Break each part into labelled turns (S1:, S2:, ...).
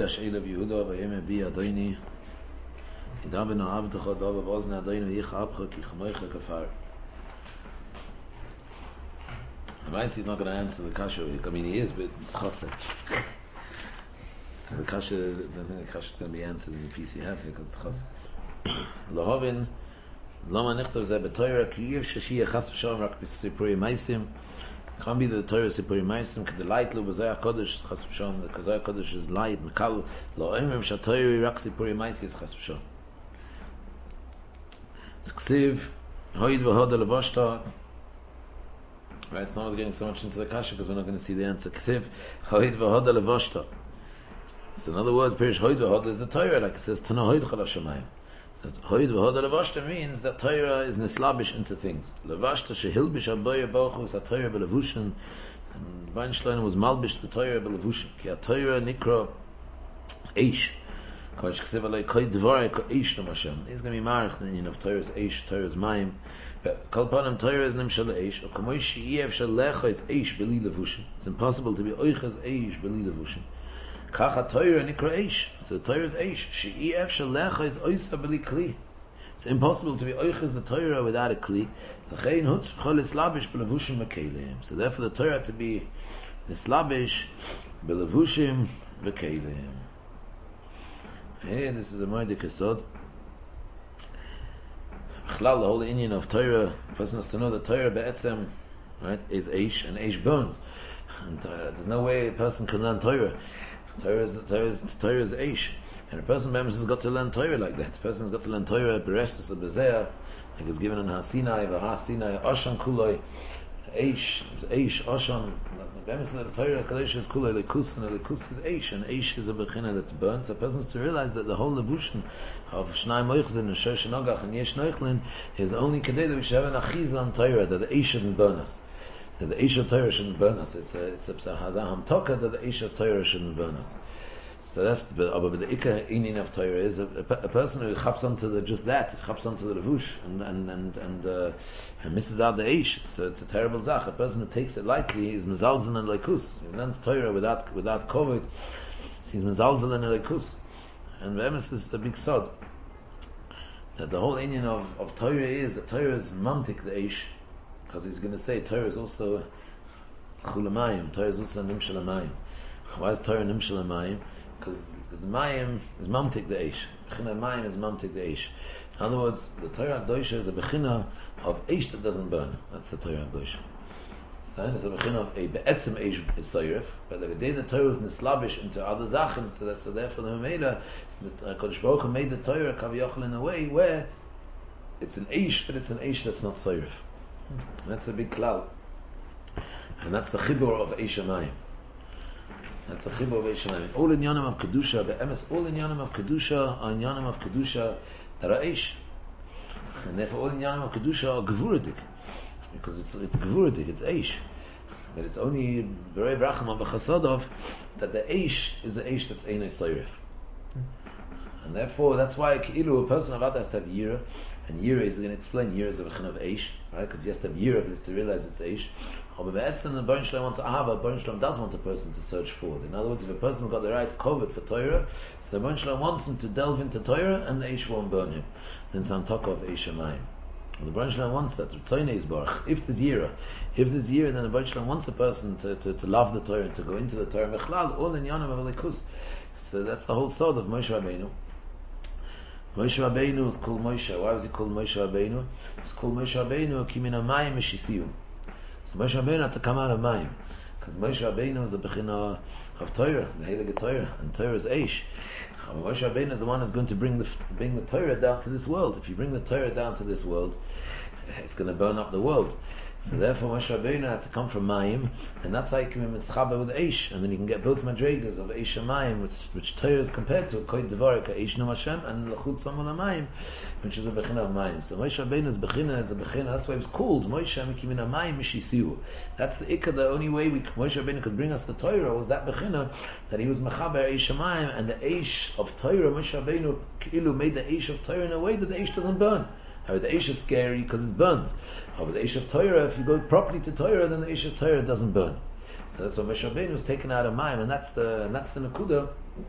S1: Vaygash Elav Yehuda Vayeme Bi Adoini Idaben Avdecha Dava Vazne Adoini Yich Abcha Ki Chamoicha Kafar. He's not going to answer the kasha. I mean, he is, but it's chassid. So the kasha, I don't think the kasha is going to be answered in the piece he has because it's chassid. Lahavin, lama nichtav zeh b'Torah kiyiv sheshiyah chas v'shalom rak b'sipuri maisim. Can't be the Torah sipuri maisim. Because the light lo b'zayah kodesh chas v'shalom. The b'zayah kodesh is light. Mekal lo oimim shatoyri rak sipuri maisim is chas v'shalom. So ksiv hoid v'hoda levashta. Right, it's not getting so much into the kasha because we're not going to see the answer. Ksiv hoid v'hoda levashta. So in other words, Pirish hoid v'hoda is the Torah, like it says Tana hoid chal hashamayim. So hoid v'hoda levashta means that Torah is nislabish into things. Levashta shehilbish aboyer bochus ha-Torah belevushin. And Bain Shlomo was malbish the Torah belevushin. Ki ha-Torah nikra eish. Kodesh ksiv alei koi dvarei ko eish no Hashem. He's going to be marich the meaning of Torah's eish, Torah's mayim. Kol panim Torah is nimshal eish. O kamoi she'iev shal lecha is eish beli levushin. It's impossible to be oichas eish beli levushin. Kacha Torah nikra eish. So the Torah is eish. She'iev shal lecha is oisa beli kli. It's impossible to be oichas the Torah without a kli. L'chein hutz v'chol islabish b'levushim v'kelim. So therefore the Torah to be islabish b'levushim v'kelim. Hey, this is a Moedik Yesod. The whole Indian of Torah, a person has to know that Torah be'etzem, right, is Eish, and Eish burns. And there's no way a person can learn Torah. Torah is Eish. And a person has got to learn Torah like that. A person has got to learn Torah, Berestus or Bezeah, like it's given in HaSinai, V'HaSinai, Oshan Kuloi, Eish, Oshan. The Torah Kadesh is Kuloi, Lekus, and Lekus is Eish, and Eish is a bechina that burns. A person has to realize that the whole levushin of Shnai Moichzin and Shosh Nogach and Yesh Noichlin is only Kadeh that we should have an achiz on Torah, that the Eish shouldn't burn us. That the Eish of Torah shouldn't burn us. It's a Psahazah Hamtoka that the Eish of Torah shouldn't burn us. So that's the Ikka Inin of Torah is a person who chaps onto just that, chaps onto the levush and misses out the Eish. So it's a terrible zach. A person who takes it lightly is mezalzel and leikus. He learns Torah without COVID. He's mezalzel and leikus. And the emes is a big sod. That the whole Inin of Torah is that Torah is mamtik the Eish. Because he's going to say Torah is also chulamayim. Torah is also nimshalamayim. Why is Torah nimshalamayim? Because the mayim is mamtik the eish. Bechina mayim is mamtik the eish. In other words, the Torah Akdosha is a bechina of eish that doesn't burn. That's the Torah Akdosha. It's a bechina of a be'etzem eish is soyref, but the day the Torah is nislabish into other zachem, so therefore the Mamela, the Kodesh Baruch Hu made the Torah kaviyachol in a way where it's an eish, but it's an eish that's not soyref. That's a big cloud, and that's the chibur of eish mayim. That's a chibur of eish mayim. All inyanim of kedusha, be'emes, all inyanim of kedusha are inyanim of kedusha that are eish, and therefore all inyanim of kedusha are gevuradik, because it's gevuradik, it's eish, but it's only berei bracham of chasadov that the eish is the eish that's einay soyref, and therefore that's why a person about has to have yira. And Yira is going to explain Yira is a v'chin of Eish, right? Because you have to have Yira to realize it's Eish. But Be'etzem, the Baruch Shalom wants Ahava, Baruch Shalom does want a person to search forward. In other words, if a person's got the right COVID for Torah, so Baruch Shalom wants him to delve into Torah, and the Eish won't burn him. Then it's on top of Eish Shamayim. Well, the Baruch Shalom wants that. Ritzoynei is Baruch. If there's Yira, then the Baruch Shalom wants a person to love the Torah and to go into the Torah. Mechlal, all in Yonam Avalikus. So that's the whole sword of Moshe Rabbeinu. Moshe Rabbeinu is called Moshe. Why was he called Moshe Rabbeinu? He's called Moshe Rabbeinu ki min hamayim meshisiyu. So Moshe Rabbeinu had to come out of Mayim, because Moshe Rabbeinu is the bechina of Torah, the Heilige Torah, and Torah is Eish. Moshe Rabbeinu is the one who's going to bring the Torah down to this world. If you bring the Torah down to this world, it's going to burn up the world. So therefore Moshe Rabbeinu had to come from Mayim, and that's how he can be mitzchaber with Eish, and then he can get both madregas of Eish and Mayim, which Torah is compared to Koy Devarek Eish Num Hashem, and Lachut Samul HaMayim, which is a bechina of Mayim. So Moshe Rabbeinu's bechina is a bechina. That's why it was called Moshe Mikimin HaMayim Mishisiu. That's the ikka. The only way Moshe Rabbeinu could bring us the Torah was that bechina, that he was mechaber Eish and Mayim, and the Eish of Torah, Moshe Rabbeinu Kilu made the Eish of Torah in a way that the Eish doesn't burn. However, the Eish is scary because it burns. However, the Eish of Torah, if you go properly to Torah, then the Eish of Torah doesn't burn. So that's why Moshe Rabbeinu was taken out of Mayim, and that's the Nakuda.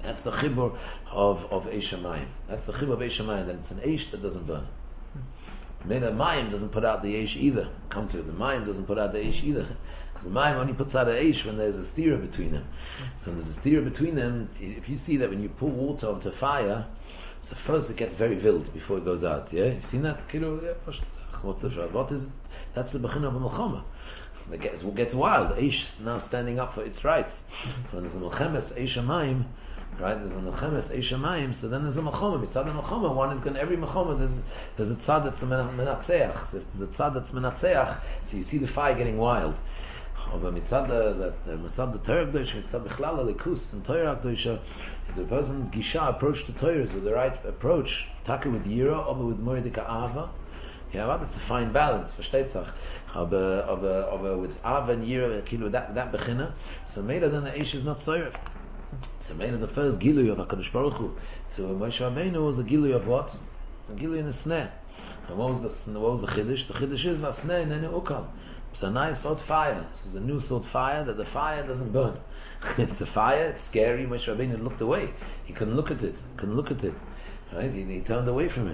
S1: That's the chibur of Eish Hamayim. That's the chibur of Eish Hamayim, that it's an Eish that doesn't burn. Mela Mayim doesn't put out the Eish either. Come to it, the Mayim doesn't put out the Eish either. Because the Mayim only puts out the Eish when there's a stir between them. So when there's a stir between them, if you see that when you pour water onto fire, so first it gets very wild before it goes out. Yeah, you've seen that? What's the what is it? That's the Bechina of a Milchama. It gets wild. Eish now standing up for its rights. So when there's a Milchemes Eish Hamayim, right? There's a Milchemes Eish Hamayim. So then there's a Milchama. Mitzad the Milchama, one is going. Every Milchama there's a tzad that's a menatzeach. So if there's a tzad that's menatzeach, so you see the fire getting wild. But mitzad the Torah Kedosha, mitzad Bichlal Alikus and Torah Kedosha, is a person's gisha approach to Torah is with the right approach. Taka with Yira, or with Moedika Ava. Yeah, well, that's a fine balance. Versteht sich? Aber with Ava and Yira, kilo that bechina. So Meila then the Eish is not soyref. So Meila the first Gilui of Hakadosh Baruch Hu to Moshe Rabbeinu was the Gilui of what? The Gilui in the sneh. And what was the Chiddush? The Chiddush is Vasneh Nene Ukal. It's a nice hot fire. So it's a new sort of fire that the fire doesn't burn. It's a fire. It's scary. Moshe Rabbeinu looked away. He couldn't look at it. Right? He turned away from it.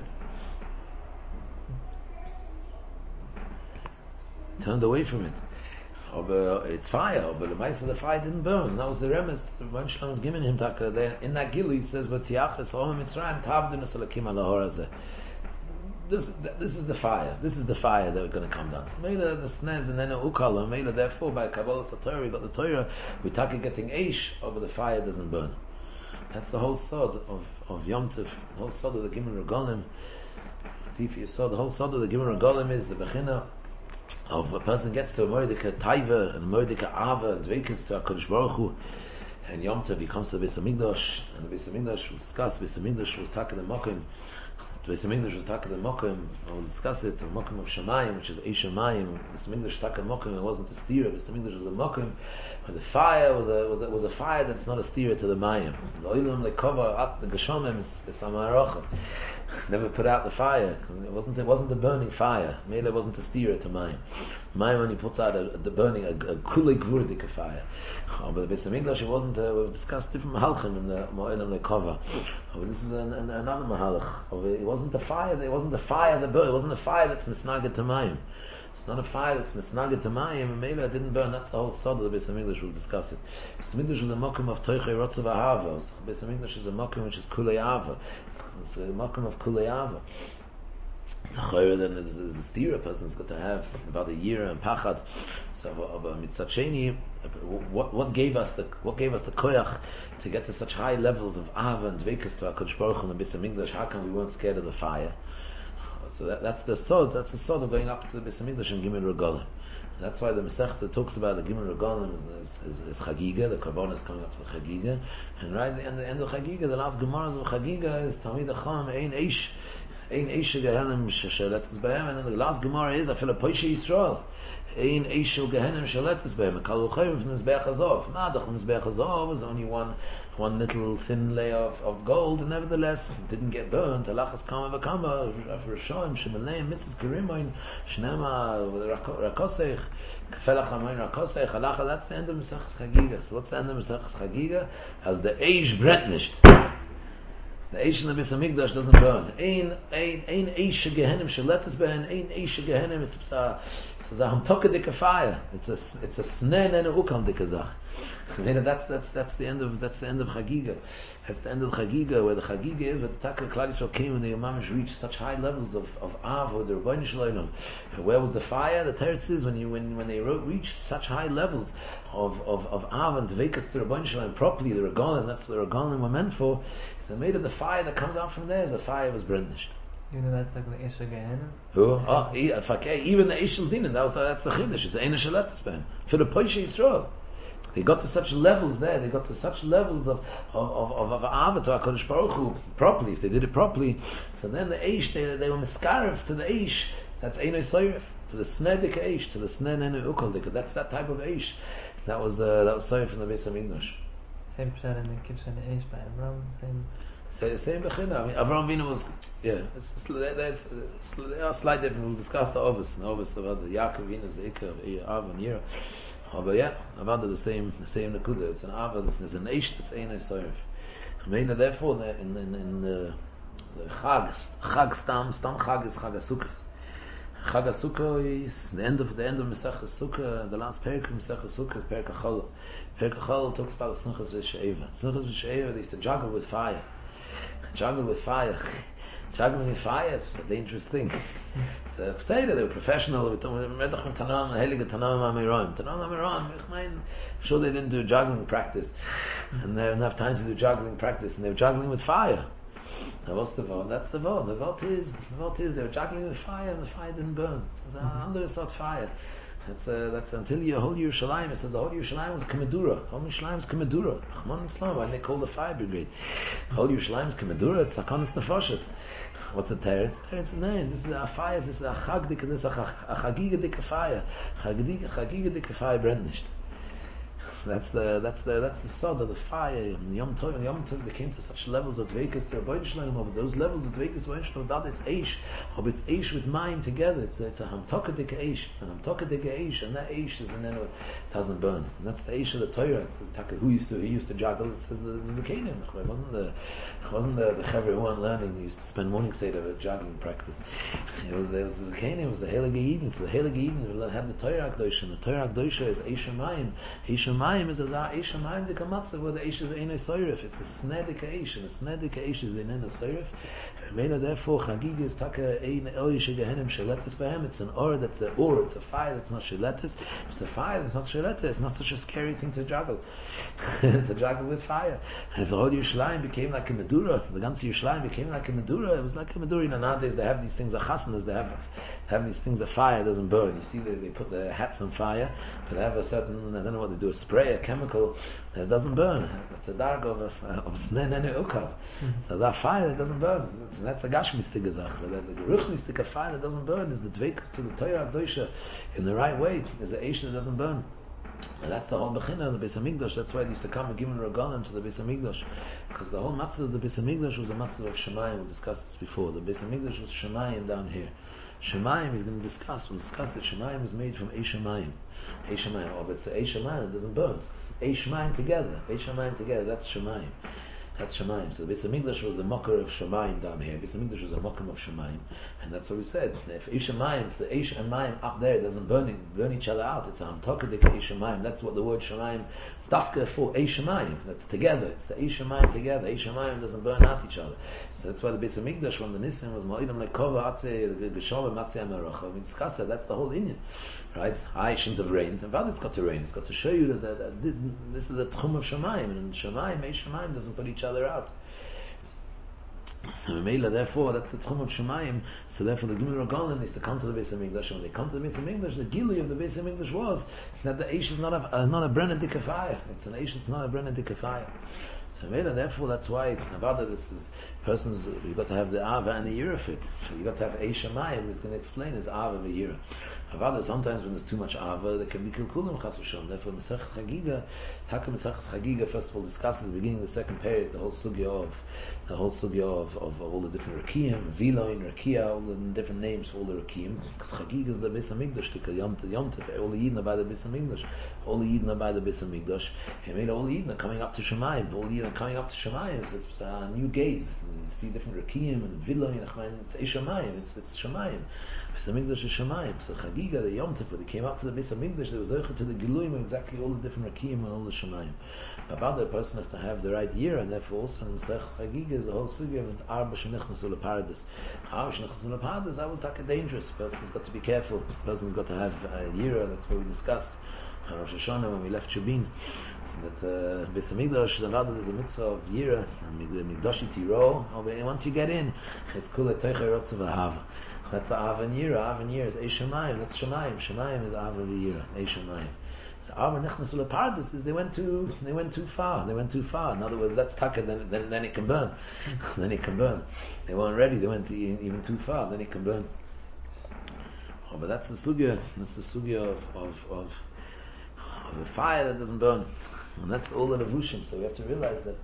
S1: It's fire, but the mice of the fire didn't burn. That was the remes the Rebbeinu Shalom was giving him. In that Gilu, he says, this is the fire. This is the fire that we're going to come down. So Meila the snez and then ukala. Meila therefore by Kabbalah Satorah we got the Torah. We talking getting eish, but the fire doesn't burn. That's the whole sod of Yom Tov. The whole sod of the Gimel Regalim. The whole sod of the Gimel Regalim is the bechina of a person gets to a Mordeka Taiva and a Mordeka Ava and Dveikus to HaKadosh Baruch Hu, and Yom Tov he comes to the Beis HaMikdash, and the Beis HaMikdash will discuss. Beis HaMikdash was taken the Mokim. The Beis HaMikdash was taken the Mokim. I will discuss it. The Mokim of Shemayim, which is Eish Hamayim. The Beis HaMikdash taken the Mokim. It wasn't a steer. Beis HaMikdash was a Mokim. But the fire was a fire that's not a steer to the Mayim. The Oilam they cover up the Geshomim is Amarocha. Never put out the fire. It wasn't a burning fire. Maybe it wasn't a steer to Mayim. Mayim when he puts out the burning a kulei gvurdik fire. But the Beis HaMikdash it wasn't. We've discussed different mahalchim in the Moelim Lekova. But this is another mahalach. It wasn't the fire. It wasn't the fire that burned. It wasn't a fire that's misnaget to Mayim. It's not a fire that's misnaget to Mayim, and maybe it didn't burn. That's the whole sod of the Beis HaMikdash. We'll discuss it. Beis HaMikdash was a mokum of Toichei Rotzav Ahava. Beis HaMikdash is a mokum which is Kulei Ava. It's a mokum of Kulei Ava. Then there's a steer a person's got to have about a year and pachad. So of a mitzat sheni, what gave us the koyach to get to such high levels of Ava and Dveikus to HaKadosh Baruch Hu and the Beis HaMikdash? How come we weren't scared of the fire? So that's the sod. That's the sod of going up to the Beis HaMikdash and Gimel Regalim. That's why the Masechta talks about the Gimel Regalim is Chagiga. The Karban is coming up to the Chagiga, and right at the end of Chagiga, the last Gemaras of Chagiga is Talmid Acham Ein Eish Gehenim Sheletes Behem, and then the last Gemara is Afil Poishe Yisrael Ein Eish Gehenim Sheletes Behem. Kalu Chayim from Mizbeach Hazov. Madach Mizbeach Hazov is only one little thin layer of gold, and nevertheless it didn't get burnt. Alachas Kama V'Kama Rishoim Shemaleim Mitzvahs Kerimoin Shnema Rakosech Kafelach Hamoin Rakosech Halacha. That's the end of Mesechus Chagiga. So what's the end of Mesechus Chagiga? As the Eish brennt nicht. The Eish in the Beis HaMikdash doesn't burn. Ein Eish Gehenim Sheletes Behem. Ein Eish Gehenim. It's a hamtoka dika fire. It's a sneh nene ukam dika zach. That's the end of Chagiga. That's the end of Chagiga, where the Chagiga is, where the Taka Klal Yisrael came and the Yomamish reached such high levels of Av with the Rebbeinu Shalom. Where was the fire? The Teretz is when they reached such high levels of Av and Dveikus to Rebbeinu Shalom properly, the Regalim, that's what the Regalim were meant for. So made of the fire that comes out from there is a fire was brennished.
S2: Even that's like the Eish Gehenim?
S1: Who? Even the Eish Dinin, that's the Chiddush. It's the Eina Sheletes Behem. For the Poishe Yisrael. They got to such levels there. They got to such levels of Ava to HaKadosh Baruch Hu properly. If they did it properly, so then the Eish they were miskaref to the Eish. That's Einoi Soyref, to the Snedik Eish, to the Sne Nenu Ukal. That's that type of Eish. That was Soyref from the Beis HaMikdash.
S2: Same pshat in the Kibshan Eish by Avram.
S1: Same bechina. I mean, Avram Avinu was there's a slight difference. We'll discuss the Ovis. The Ovis about the Yaakov Avinu is the Ikar of Av and Yira. But yeah, Avada the same Nakuda. It's an Ava. There's an Eish that's Einoi Soyref. Therefore, in the Chag Stam Chag is Chag HaSukkos. Chag HaSukkah is the end of Mesechus Sukkah. The last parak of Mesechus Sukkah is Perek HaCholol. Perek HaCholol talks about the Simchas V'She'eva. Simchas V'She'eva, they used to juggle with fire. Juggling with fire is a dangerous thing. So say that they were professional. I'm sure they didn't do juggling practice, and they didn't have time to do juggling practice, and they were juggling with fire. Now what's the vote? That's the vote. The vote is they were juggling with fire, and the fire didn't burn. So under the sort fire. That's until you whole Yerushalayim. It says the whole Yerushalayim was Kamedura. Whole Yerushalayim was Kamedura. Rahman Islam. Why they call the fire brigade? Whole Yerushalayim is Kamedura. It's Sakonis Nefashos. What's the teretz? Teretz is name. This is a fire. This is a chagdik. This is a chagiga fire. Chagiga fire brennt nicht. That's the sod of the fire. In Yom Tov, they came to such levels of dveikus to Rabbi Shalom. Over those levels of dveikus, that it's eish. Or it's eish with mine together. It's a hamtokadik eish. It's an hamtokadik eish, and that eish is it doesn't burn. And that's the eish of the Torah. It says he used to juggle. It says the Zakanim. It wasn't the Chaver who weren't learning. He used to spend morning seder of juggling practice. It was the Zakanim. It was the Heilige Eden. So the Heilige Eden had the Torah Akdosha. And the Torah Akdosha is eish Shamayim. Eish Shamayim is a Eish Shamayim dika matzav, where the Eish is Einay Soyref. It's a Snedika Eish, and a Snedika Eish is Einay Soyref. Therefore, Chagig is Taka Ein Eish Gehenim Sheletis Behem. It's an or that's a or. It's a fire that's not Sheletis. It's a fire that's not Sheletis. It's not such a scary thing to juggle. To juggle with fire. And if the whole Yerushalayim became like a Medura, the ganze Yerushalayim became like a Medura, it was like a Medura. You know, nowadays they have these things, Chasanas, they have these things that fire doesn't burn. You see, they put their hats on fire, but they have a certain, I don't know what they do, a spray, a chemical that doesn't burn. It's a dark of sneh nene ukav. So that fire that doesn't burn. That's a gashmistik gezach. The geruchmistik of fire that doesn't burn is the dveikus to the Torah Akdosha in the right way. Is the eish that doesn't burn. And that's the whole bechina of the Beis Hamikdash. That's why they used to come and give regalim to the Beis Hamikdash, because the whole matzah of the Beis Hamikdash was a matzah of Shemayim. We discussed this before. The Beis Hamikdash was Shemayim down here. Shemayim is going to discuss. We'll discuss it. Shemayim is made from Eish Shemayim. Eish Shemayim. Oh, but it's Eish Shemayim. It doesn't burn. Eish Shemayim together. Eish Shemayim together. That's Shemayim. That's Shemayim. So the Beis Hamikdash was the mocker of Shemayim down here. Beis Hamikdash was a mocker of Shemayim, and that's what we said. If Eish Shemayim, if the Eish and Mayim up there doesn't burn each other out, it's a hamtokadik Eish Shemayim. That's what the word Shemayim stafka for Eish Shemayim. That's together. It's the Eish Shemayim together. Eish Shemayim doesn't burn out each other. So that's why the Beis Hamikdash, when the Nisim was Ma'idam Lekova Atzei Gesholem Atzei Amaracha, we discussed that. That's the whole Indian, right? I shouldn't have rained, and but it's got to rain. It's got to show you that this is a tchum of Shemayim, and Shemayim, Eish Shemayim doesn't put each other out. So Mela, therefore, that's the tchum of Shemayim. So therefore, the Gemara Golem is to come to the Beis Hamikdash. And when they come to the Beis Hamikdash, the gili of the Beis Hamikdash was that the Eish is not a brennendike fire. It's an Eish. It's not a brennendike fire. So Mela, therefore, that's why Avada, this is persons. You've got to have the Ava and the Yira fit. So you got to have Eish Shemayim. He's going to explain his Ava and the Yira. Avada, sometimes when there's too much Ava, there can be kilkulim chas v'shalom. Therefore, Mesechus Chagiga, Taka Mesechus Chagiga, first of all, discusses at the beginning of the second period the whole sugya of all the different Rakiyim, Viloin, Rakia, all the different names for all the Rakiyim. Because Chagiga is the Beis Hamikdash, Yom Tov, all the Yidden are by the Beis Hamikdash, all the Yidden are by the Beis Hamikdash. And made all the Yidden are coming up to Shemayim, all the Yidden are coming up to Shemayim. So it's a new gaze. You see different Rakiyim and Viloin. It's Eish Shemayim. It's Shemayim. Beis Hamikdash is Shemayim. So Chagiga, the Yom Tov, when they came up to the Beis Hamikdash, there was Eicha to the Giluim, exactly all the different Rakiyim and all the Shemayim. About the person has to have the right year, and therefore also in Mesechus Chagiga is the whole sugya of Arba Shenichnasu LeParadis. Arba Shenichnasu LeParadis, I was like a dangerous. Person's got to be careful. Person's got to have a year. That's what we discussed. Rosh Hashanah when we left Shabin. That Beis Hamikdash, there's a mitzvah of Yira, Migdashi Tiro. Once you get in, it's called a Teichei Rotzav Ahava. That's the Av and Yira. Av and Yira is Eish Shemayim. That's Shemayim. Shemayim is Av and Yira. Eish Shemayim. So Av and Nechnasu LeParadis is they went too far. They went too far. In other words, that's taka. Then it can burn. Then it can burn. They weren't ready. They went even too far. Then it can burn. Oh, but that's the sugya. That's the sugya of a fire that doesn't burn. And that's all the levushim. So we have to realize that.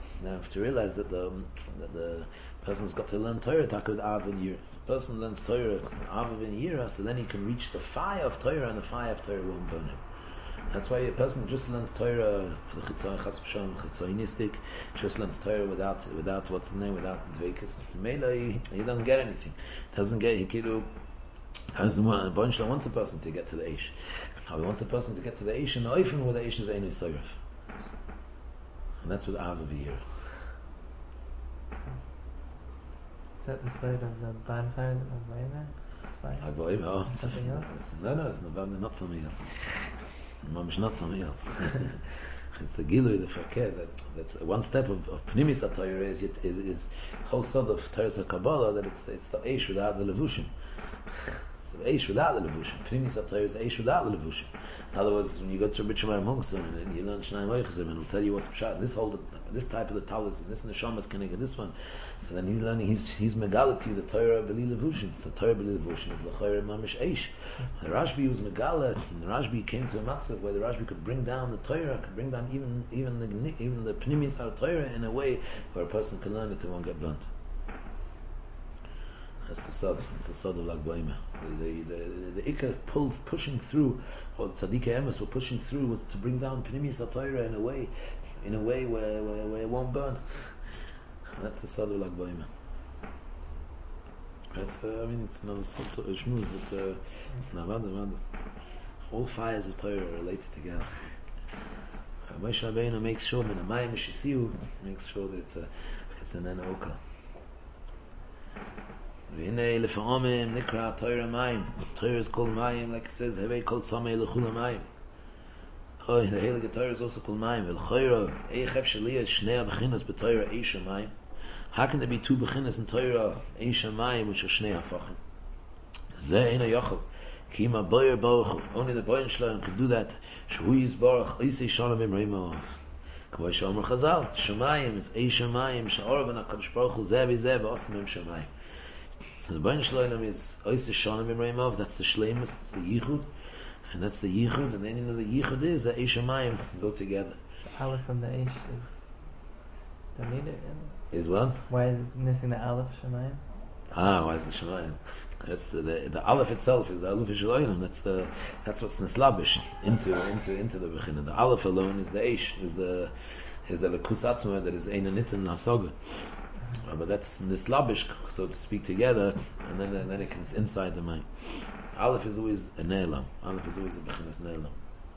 S1: The person's got to learn Torah taka with Av and Yira. If the person learns Torah Av and Yira, so then he can reach the fire of Torah, and the fire of Torah won't burn him. That's why a person just learns Torah for the chitzonistic, just learns Torah without what's his name, without dveikus. Mela he doesn't get anything. Doesn't get wants a person to get to the Eish. How he wants a person to get to the Eish, and often with the Eish is Einu Soyref. And that's with Ava V'yira.
S2: Is that the side of the bonfire of Vayner?
S1: Something else? No, it's not something else. It's not something else. It's the Gilui, the Fakir. That's one step of Pnimis HaTorah is the whole sort of Torah Kabbalah, that it's the Eish without the Levushim. It's the Eish without the Levushim. Pnimis HaTorah is the Eish without the Levushim. In other words, when you go to Rabbi Shemai Mungson and you learn Shnai Moichzim, and he'll tell you what's Pshat, this type of the Talis, and this Neshamas can get this one. So then he's learning, he's Megalati, the Torah B'li Levushim. So the Torah B'li Levushim is L'chayre Mamish Eish. The Rashbi was Megalat, and the Rashbi came to a matzav where the Rashbi could bring down the Torah, could bring down even the Pnimis HaTorah in a way where a person can learn it and won't get burnt. That's the sod. It's the sod of Lag B'Omer. The Ikka pushing through, or Tzadikei Emes were pushing through, was to bring down Pnimis HaTorah in a way where it won't burn. That's the sod of Lag B'Omer. That's it's another sort of shmuz, but all fires of Torah are related together. Moshe Rabbeinu makes sure min hamayim shisiu, makes sure that it's an enoka. V'hinei lefa'omim nikra Torah mayim. Torah is called mayim, like it says, Hevei kol tzamei l'chula mayim. Oh, the Heilige Torah is also called mayim. V'l'choyro eichef shaliyah shnei b'chinas b'Torah eisha mayim. How can there be two bechinas in Torah, eisha mayim, which are shnei hafachim? Zeh eina yochel. Ki ima boyer baruch, only the boyer shalom could do that. Shu yizbarach, isei shalom imreimov. K'vay shomer chazal, shamayim is eisha mayim, sha'or v'nakadosh baruch hu zeh v'zeh v'osim im shamayim. So the Bain Shloim is Ois Shonim Imreimov, that's the Shleimus, that's the Yichud, and that's the Yichud, and then the Yichud is that Eish Hamayim go together.
S2: The Aleph from the Eish is deleted.
S1: Is what?
S2: Why is it missing the Aleph Shemayim?
S1: Why is the Shemayim? That's the Aleph itself is the Aleph Shloim. That's what's Nislabish into the Bechina. The Aleph alone is the Eish, is the Lekus Atzma that is Ein Nitin Nasoga. But that's nislabish, so to speak, together, and then it comes inside the mind. Aleph is always a ne'elam. Aleph is always a bechinas ne'elam.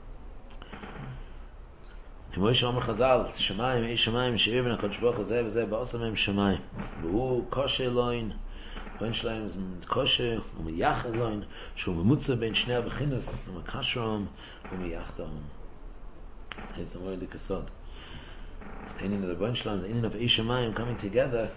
S1: K'mo yishamar Chazal, Shemayim, Eish Shemayim, she'ir ben HaKadosh Baruch Hu zeh v'zeh ba'asam em Shemayim. V'hu koshe loin, Bain Shloim is koshe, u'miyachad loin, shu memutza ben shnei bechinas, u'makashram, u'miyachdam. It's a word kasod. The inyan of the Bain Shloim, the inyan of Eish Hamayim coming together,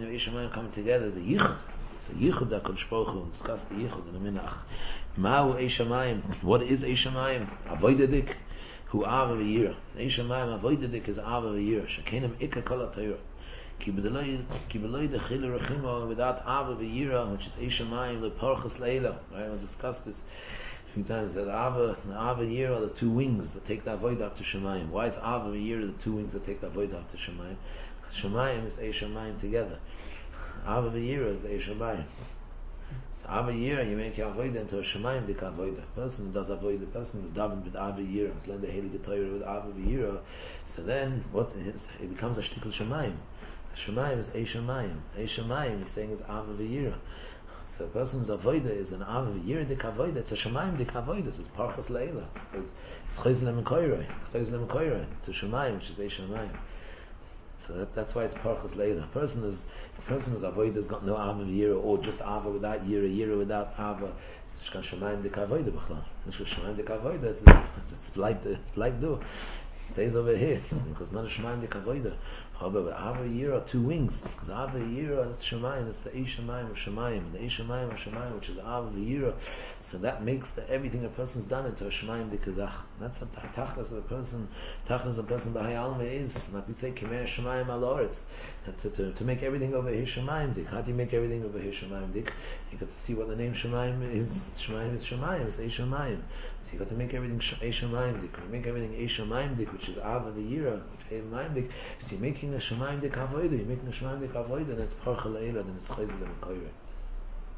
S1: is a yichud. It's a yichud that HaKadosh Baruch Hu, discuss the yichud in a minute. Ma'u Eish Hamayim? What is Eish Hamayim? Avoidadik, hu ava v'yira. Eish Hamayim avoidadik is ava v'yira. Shekenim ikka kol ha'Torah. Ki b'loi dechilu rechimo, without ava v'yira, which is Eish Hamayim, leparchas leila. Right, we'll discuss this few times, that Ava and Ava Yir are the two wings that take the avoid up to Shemayim. Why is Ava and Yir the two wings that take the avoid up to Shemayim? Because Shemayim is Eish Hamayim together. Ava and Yir is Eish Hamayim. So Ava Yir, you make your avoid into a Shemayim dik avoid. A person who does avoid, the person who's davened with Ava Yir, who's learned the Heilige Torah with Ava Yir, so then it becomes a shtikul Shemayim. Shemayim is Eish Hamayim. Eish Hamayim, he's saying, is Ava Yir. So a person's avoida is an av v'yir dik avoida. It's a shemayim dik avoida. It's parchas leila. It's chayz lemekoyrei. Chayz lemekoyrei. It's a shemayim, which is a shemayim. So that's why it's parchas leila. A person whose avoida has got no av v'yir, or just ava without yira without ava. It's shkan shemayim dik avoida b'chlal. It's shemayim dik avoida. It's like do. It stays over here because not a shemayim dik avoida. However, Ava Yir are two wings, because Ava Yir is Shemayim, it's the Eish Shemayim of Shemayim, the Eish Shemayim of Shemayim, which is Ava Yir. So that makes everything a person's done into a Shemayim Dikazach. That's the tachlis of the person. Tachlis of the person by Alma is, like we say, Kimei Shemayim al Oretz. To make everything over here Shemayim Dik. How do you make everything over here Shemayim Dik? You got to see what the name Shemayim is. Shemayim is Shemayim, it's Eish Shemayim. So you got to make everything Eish Shemayim Dik. When you make everything Eish Shemayim Dik, which is Ava Yir, which is Shemayim Dik, so you're making a Shemayim Dik Avoida, you're making a Shemayim Dik Avoida, and it's Parcha Leila, then it's Chayzel and Koyre.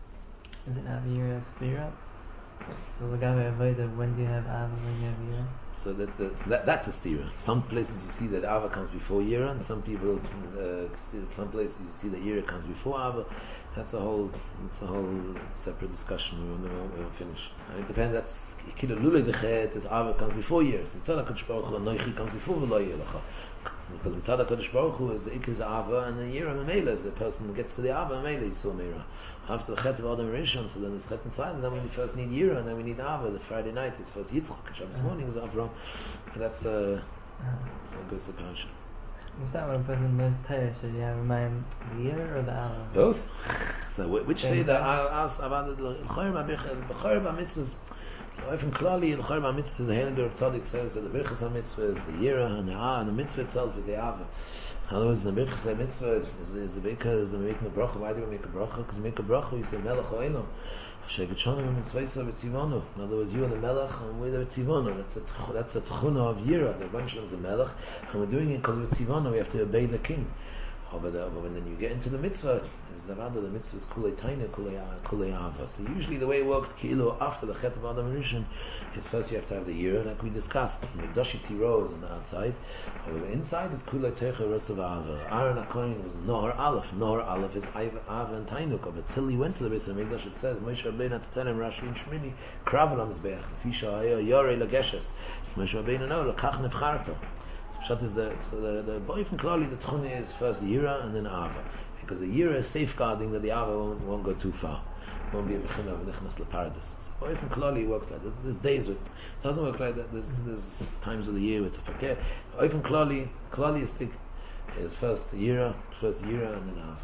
S2: Is it Ava Yira Sphira? So the guy Avoida, when do you have Ava, when you have Yira?
S1: So that's a stira. Some places you see that Ava comes before Yira, and some places you see that Yira comes before Ava. That's a whole separate discussion. We won't finish. It depends. That's Kila Lule Dechet is Ava comes before Yira. So Mitzad HaKadosh Baruch Hu Noichi comes before V'lo Yelecha. Because Mitzad HaKadosh Baruch Hu is the Ikaz Ava, and the Yira Memela is the person who gets to the Ava Memela is so Meira. After the Chet of Adam Rishon, so then there's Chet inside, and then we first need Yira, and then we need Ava. The Friday night is first Yitzchak, and Shabbos morning is Avram. And that's a good separation.
S2: Is that when a person knows Torah, should you have in mind the year or the hour?
S1: Both. So which say that I'll ask about the L'chayr b'mitzvahs. Often clearly L'chayr b'mitzvahs, the Heilige Tzaddik says that the Birchas HaMitzvah is the Yira, and the mitzvah itself is the Ava. In other words, the Birchas HaMitzvah is the making a bracha. Why do we make a bracha? Because we make a bracha, we say Melech Ha'olam. In other words, you are the Melech and we're the Tzivonu. That's a tchuna of Yira. The Rebbeinu Shalom is a Melech, and we're doing it because we're Tzivonu. We have to obey the king. But when then you get into the mitzvah, the mitzvah is kulei taina, kulei ava. So usually the way it works, kilo after the chet of Adam Rishon, is first you have to have the yira, like we discussed. Mikdashi Tiro is on the outside, however inside is kulei teicha rotzav ava. Aaron HaKohen was nor aleph. Nor aleph is ava and tainuk. But till he went to the Beis Hamikdash, it says Moshe Rabbeinu Tzatanem Rashi and Shmini Kravel HaMizbeach Fisha Haya Yorei Lageshes. Moshe Rabbeinu no Lakach Nefcharto. Pshat is the boy from Klali, the tchuni is first the Yira and then Ava, because the Yira is safeguarding that the Ava won't go too far, won't be a bechina of nichnas leparadis. So boy from Klali works like that. There's days it doesn't work like that. There's times of the year with the fakir. Boy from Klali is first the Yira and then Ava.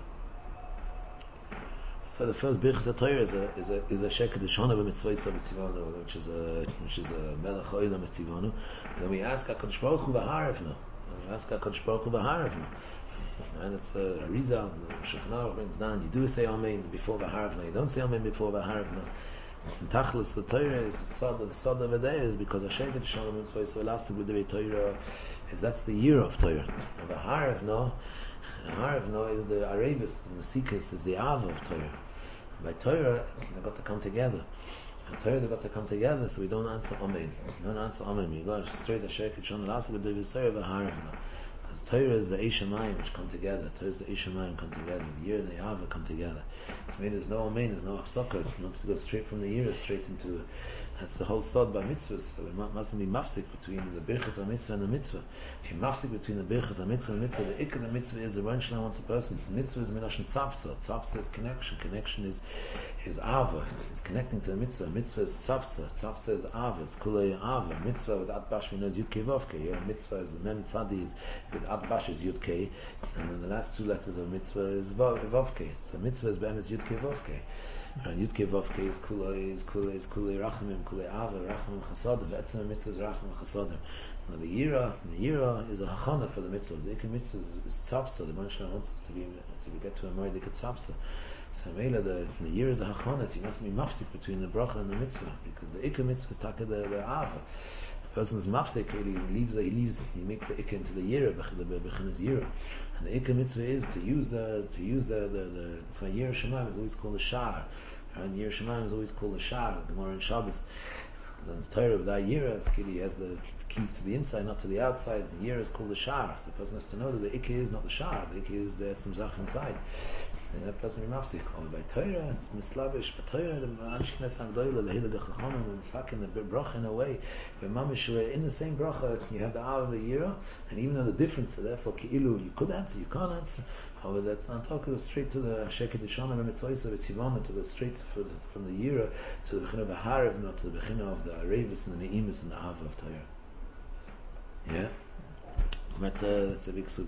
S1: So the first Birchas HaTorah is a Sheker Deshana b'mitzvah b'tzivonu, which is a Melech Ha'olam b'tzivonu. Then we ask HaKadosh Baruch Hu v'harevnu. And it's a Arizal, Shulchan Aruch brings down. You do say Amen before v'harevnu. You don't say Amen before v'harevnu. And Tachlis the Torah is the sod of it is because a Sheker Deshana b'mitzvah elastic with the Torah is that's the year of Torah. V'harevnu is the Arevis, the Mesikas, is the Ava of Torah. By Torah, they've got to come together. By Torah, they've got to come together, so we don't answer Amen. We go straight to Sheikh Shon Lasa with the Torah v'harevna. Because Torah is the Eish Hamayim which come together. Torah is the Eish Hamayim come together. The year and the Ava come together. So maybe there's no Amen, there's no Hafsaka. It wants to go straight from the year straight into. That's the whole sod by mitzvahs. So we mustn't be mafsik between the Birchas HaMitzvah and the mitzvah. If you mafsik between the Birchas HaMitzvah and the mitzvah, the ikka of the mitzvah is the Rebbeinu Shalom wants a person. The mitzvah is minashin tzavsa. Tzavsa is connection. Connection is ava. It's connecting to the mitzvah. Mitzvah is tzavsa. Tzavsa is ava. It's kulei ava. Mitzvah with atbash we know is yudkei vovkei. Yeah, mitzvah is the mem tzadi is with atbash is yudkei, and then the last two letters of mitzvah is vovkei. So mitzvah is be'em is yudkei vovkei. And Yudkei Vovkei is kulei rachamim, kulei ava, rachamim chasadim. Ve'etzem mitzvah is rachamim chasadim. Now the yira is a hachana for the mitzvah. The ikka mitzvah is tzavsa. The Rebbeinu Shalom wants us to get to a moedik tzavsa. So Mela, the yira is a hachana. So you must be mafsik between the bracha and the mitzvah, because the ikka mitzvah is taka the ava. A person is mafsik, he makes the ikka into the yira, bechinas yira. And the ikka mitzvah is to use the that's why Yira Shemaim is always called a shar. And Yira Shemaim is always called a shar. The Gemara in Shabbos. Then it's Torah with that Yira, he has the keys to the inside, not to the outside. The Yira is called a shar. So the person has to know that the ikka is not the shar. The ikka is the etzem zach inside. So that person is mafsik. Or by Torah, it's mislavish. By Torah, the Anshknes Agdoila, the Heilige Chachamim, and Sakin, the bracha in a way. But mamish, in the same bracha, you have the Av of the Yira, and even though the difference, so therefore, Ki'ilu, you could answer, you can't answer. However, that's not talking straight to the Sheker Deshana b'mitzvah v'tzivonu, to go straight from the Yira to the Bechina of the Harev, not to the Bechina of the Arevis and the Ne'imus and the Av of Torah. Yeah? That's a big sugi.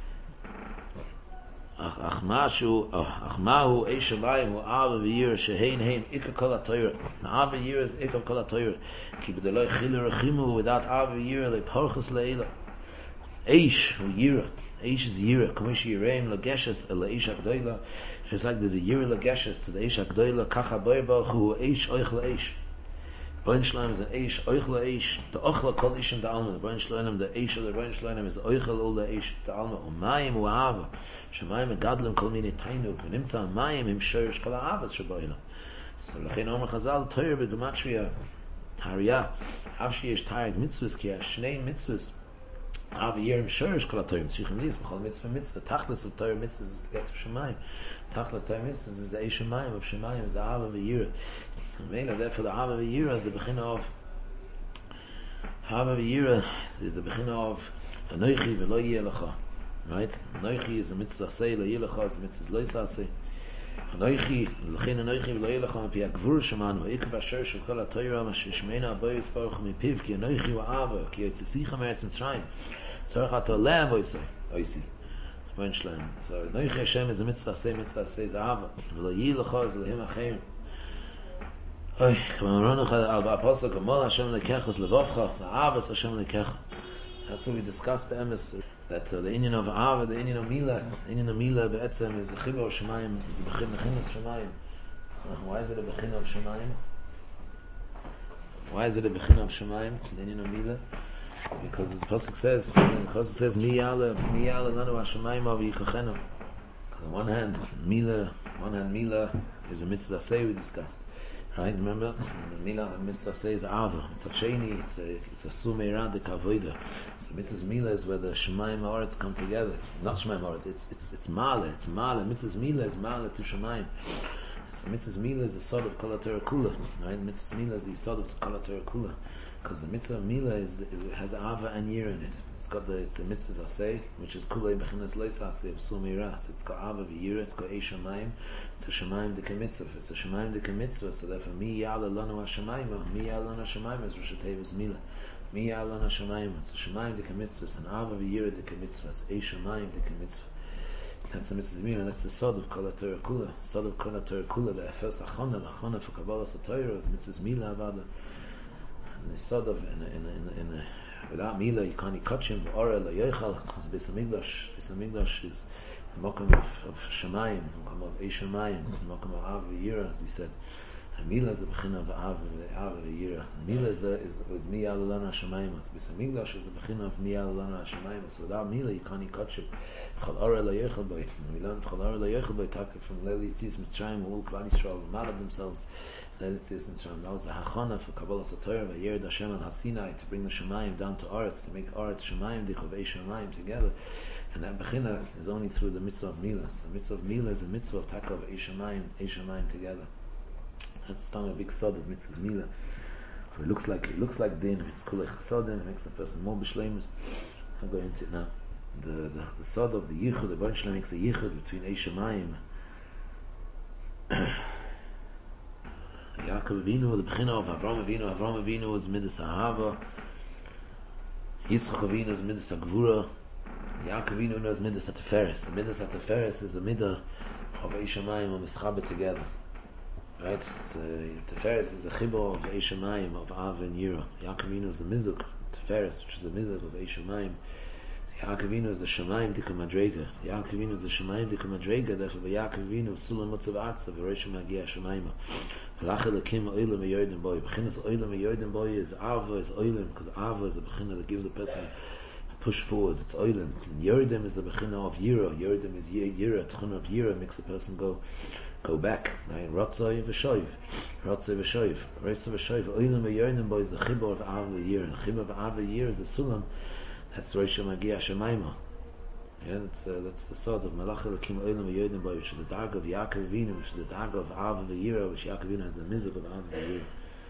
S1: Ach mahu eish hamayim hu ava v'yira shehein heim ikka kol ha-Torah. The ava v'yira is the ikka kol ha-Torah. Ki b'deloi chilu rechimu, without ava v'yira le'porchus le'ila. Eish hu yira. Eish is yira. Kamish yireim lageshes el eish ha-gdoila. Just like there's a yira lageshes to the eish ha-gdoila, kacha boi baruch hu eish oich le'eish. Rebbeinu Shalom is an eish, oich le'eish, the ochla kol ishim da'alma. The Rebbeinu Shalom, the eish of the Rebbeinu Shalom is oichel ol le'eish da'alma. Umayim u'ava, shemayim megadlim kol mini tainuk, v'nimtza mayim im shoyrish kol ha'avas shaboyla. So l'chein omer chazal, Torah b'gematria, Tariyah. Avshi yesh tariyah mitzvahs ki shnei mitzvahs. Av yerim shurish kol hatoyim tzrichim lis b'chol mitzvah. Tachlis of Torah mitzvahs is to get to Shemayim. Tachlis Torah mitzvahs is the Eish Shemayim of Shemayim is the Ava v'yira. So therefore the Ava v'yira is the bechina of Ava v'yira is the bechina of Anoichi v'lo yeh lecha. Right? Anoichi is a mitzvah say, lo yeh lecha is a mitzvah lo yisaseh. Anoichi, l'chein Anoichi v'lo yeh lecha m'pi ha'gvur shemanu ha'ikar b'asher shel kol ha'Torah m'asher shmeina ha'bayis baruch mipiv ki Anoichi wa'ava ki yitzisicha me'eretz Mitzrayim tzorach ato le'av oisi Rebbeinu Shalom. So Anoichi Hashem is a mitzvah say is ava v'lo yeh lecha is l'hem achayim. Oy, k'mamaronu al ba'apostle k'mol Hashem lekecha levavcha la'avas Hashem lekecha. That's what we discussed be'emes, that the Indian of Ava, the Indian of Mila be'etzem is the Chibur of Shemayim, is the Bechin of Shemayim. Why is it a Bechin of Shemayim? Why is it a Bechin of Shemayim, the Indian of Mila? Because the Pasuk says, Mi ya'ale lanu ha'Shemayim v'yikachenu. On one hand, Mila is a mitzvah say we discussed. Right, remember? Mila mitzvah says Ava. It's a sheni. It's a sumeira de kavoida. So mitzvah Mila is where the Shemayim Haaretz come together. Not Shemayim Haaretz. It's Mala. It's Mala. Mitzvah Mila is Mala to Shemayim. So mitzvah Mila is the sod of Kol HaTorah Kula. Right, mitzvah Mila is the sod of Kol HaTorah Kula. Because the mitzvah Mila has Ava and Yira in it. It's a mitzvah Aseh, which is Kulei Bechinas Lois Aseh of Sumeira. So it's got Ava v'Yira. It's got Eish Shemayim. It's a Shemayim Dika Mitzvah. It's a Shemayim Dika Mitzvah. So therefore, Mi Ya'ale Lanu HaShemayim. Mi Ya'ale Lanu HaShemayim is Rosh Hashanah Mila. Mi Ya'ale Lanu HaShemayim. It's a Shemayim Dika Mitzvah. It's an Ava v'Yira Dika Mitzvah. It's Eish Shemayim Dika Mitzvah. That's the mitzvah Mila. That's the sod of Kol HaTorah Kula. Sod of Kol HaTorah Kula. The first Achana for Kabbalas HaTorah is mitzvah Mila Avada. And the sod of without Mila you can't catch him. Ora la yochal because Beis Hamikdash is the makom of Shemayim, the makom of Eish Shemayim, the makom of Av v'Yira, as we said. And Mila is the bechina of Av v'Yira. Mila is Mi Ya'ale Lanu HaShemayim. Beis Hamikdash is the bechina of Mi Ya'ale Lanu HaShemayim. So without Mila you can't catch him. Chol Ora la yochal boy. We learned Chol Ora la yochal boy taka from Leil Yitzis Mitzrayim, all Klal Yisrael malad themselves. That was the Hachana for Kabbalas HaTorah v'Yered Hashem al Hasinai to bring the Shemayim down to Aretz, to make Aretz Shemayim Dikov Eish Shemayim together, and that Bechina is only through the mitzvah of Mila. So the mitzvah of Mila is a mitzvah of Takov Eish Shemayim together. That's a big sod of mitzvah Mila. It looks like din. It's called Chasadim. It makes a person more b'shleimus. I'll go into it now. The sod of the yichud, the Rebbeinu Shalom makes a yichud between Eish Shemayim. Yaakov Avinu, the Bechina of Avram Avinu is Midas Ahava. Yitzchak Avinu is Midas Agvura. Yaakov Avinu is Midas Ataferes. The Midas Ataferes is the midah of Eish Shemayim and Mischaber together. Right? So Taferes is the chibur of Eish Shemayim of Av and Yira. Yaakov Avinu is the mizuk Taferes, which is the mizuk of Eish Shemayim. Yaakov Avinu is the Shemayim Dika Madrega. Yaakov Avinu is the Shemayim Dika Madrega. Therefore, Yaakov Avinu is Sulam Mutzav Atzav v'Rosh Magia Shemayim. V'lachel Lakim Oilam Yodim Boy. Bechinas Oilam Yodim Boy is Ava is Oilam, because Ava is the bechina that gives a person a push forward. It's Oilam. Yodim is the bechina of Yira. Yodim is Yira. Tchuna of Yira makes a person go back. Right? Ratzai v'shoiv. Oilam Yodim Boy is the chibur of Ava Yira. And the chibur of Ava Yira is the Sulam. That's Rosh Magia Shemayim. Yeah, that's the sod of Malach Elokim Olam Yodim Boy, which is the dag of Yaakov Avinu, which is the dag of Av v'Yira, which Yaakov Avinu has the mizuk of Av v'Yira.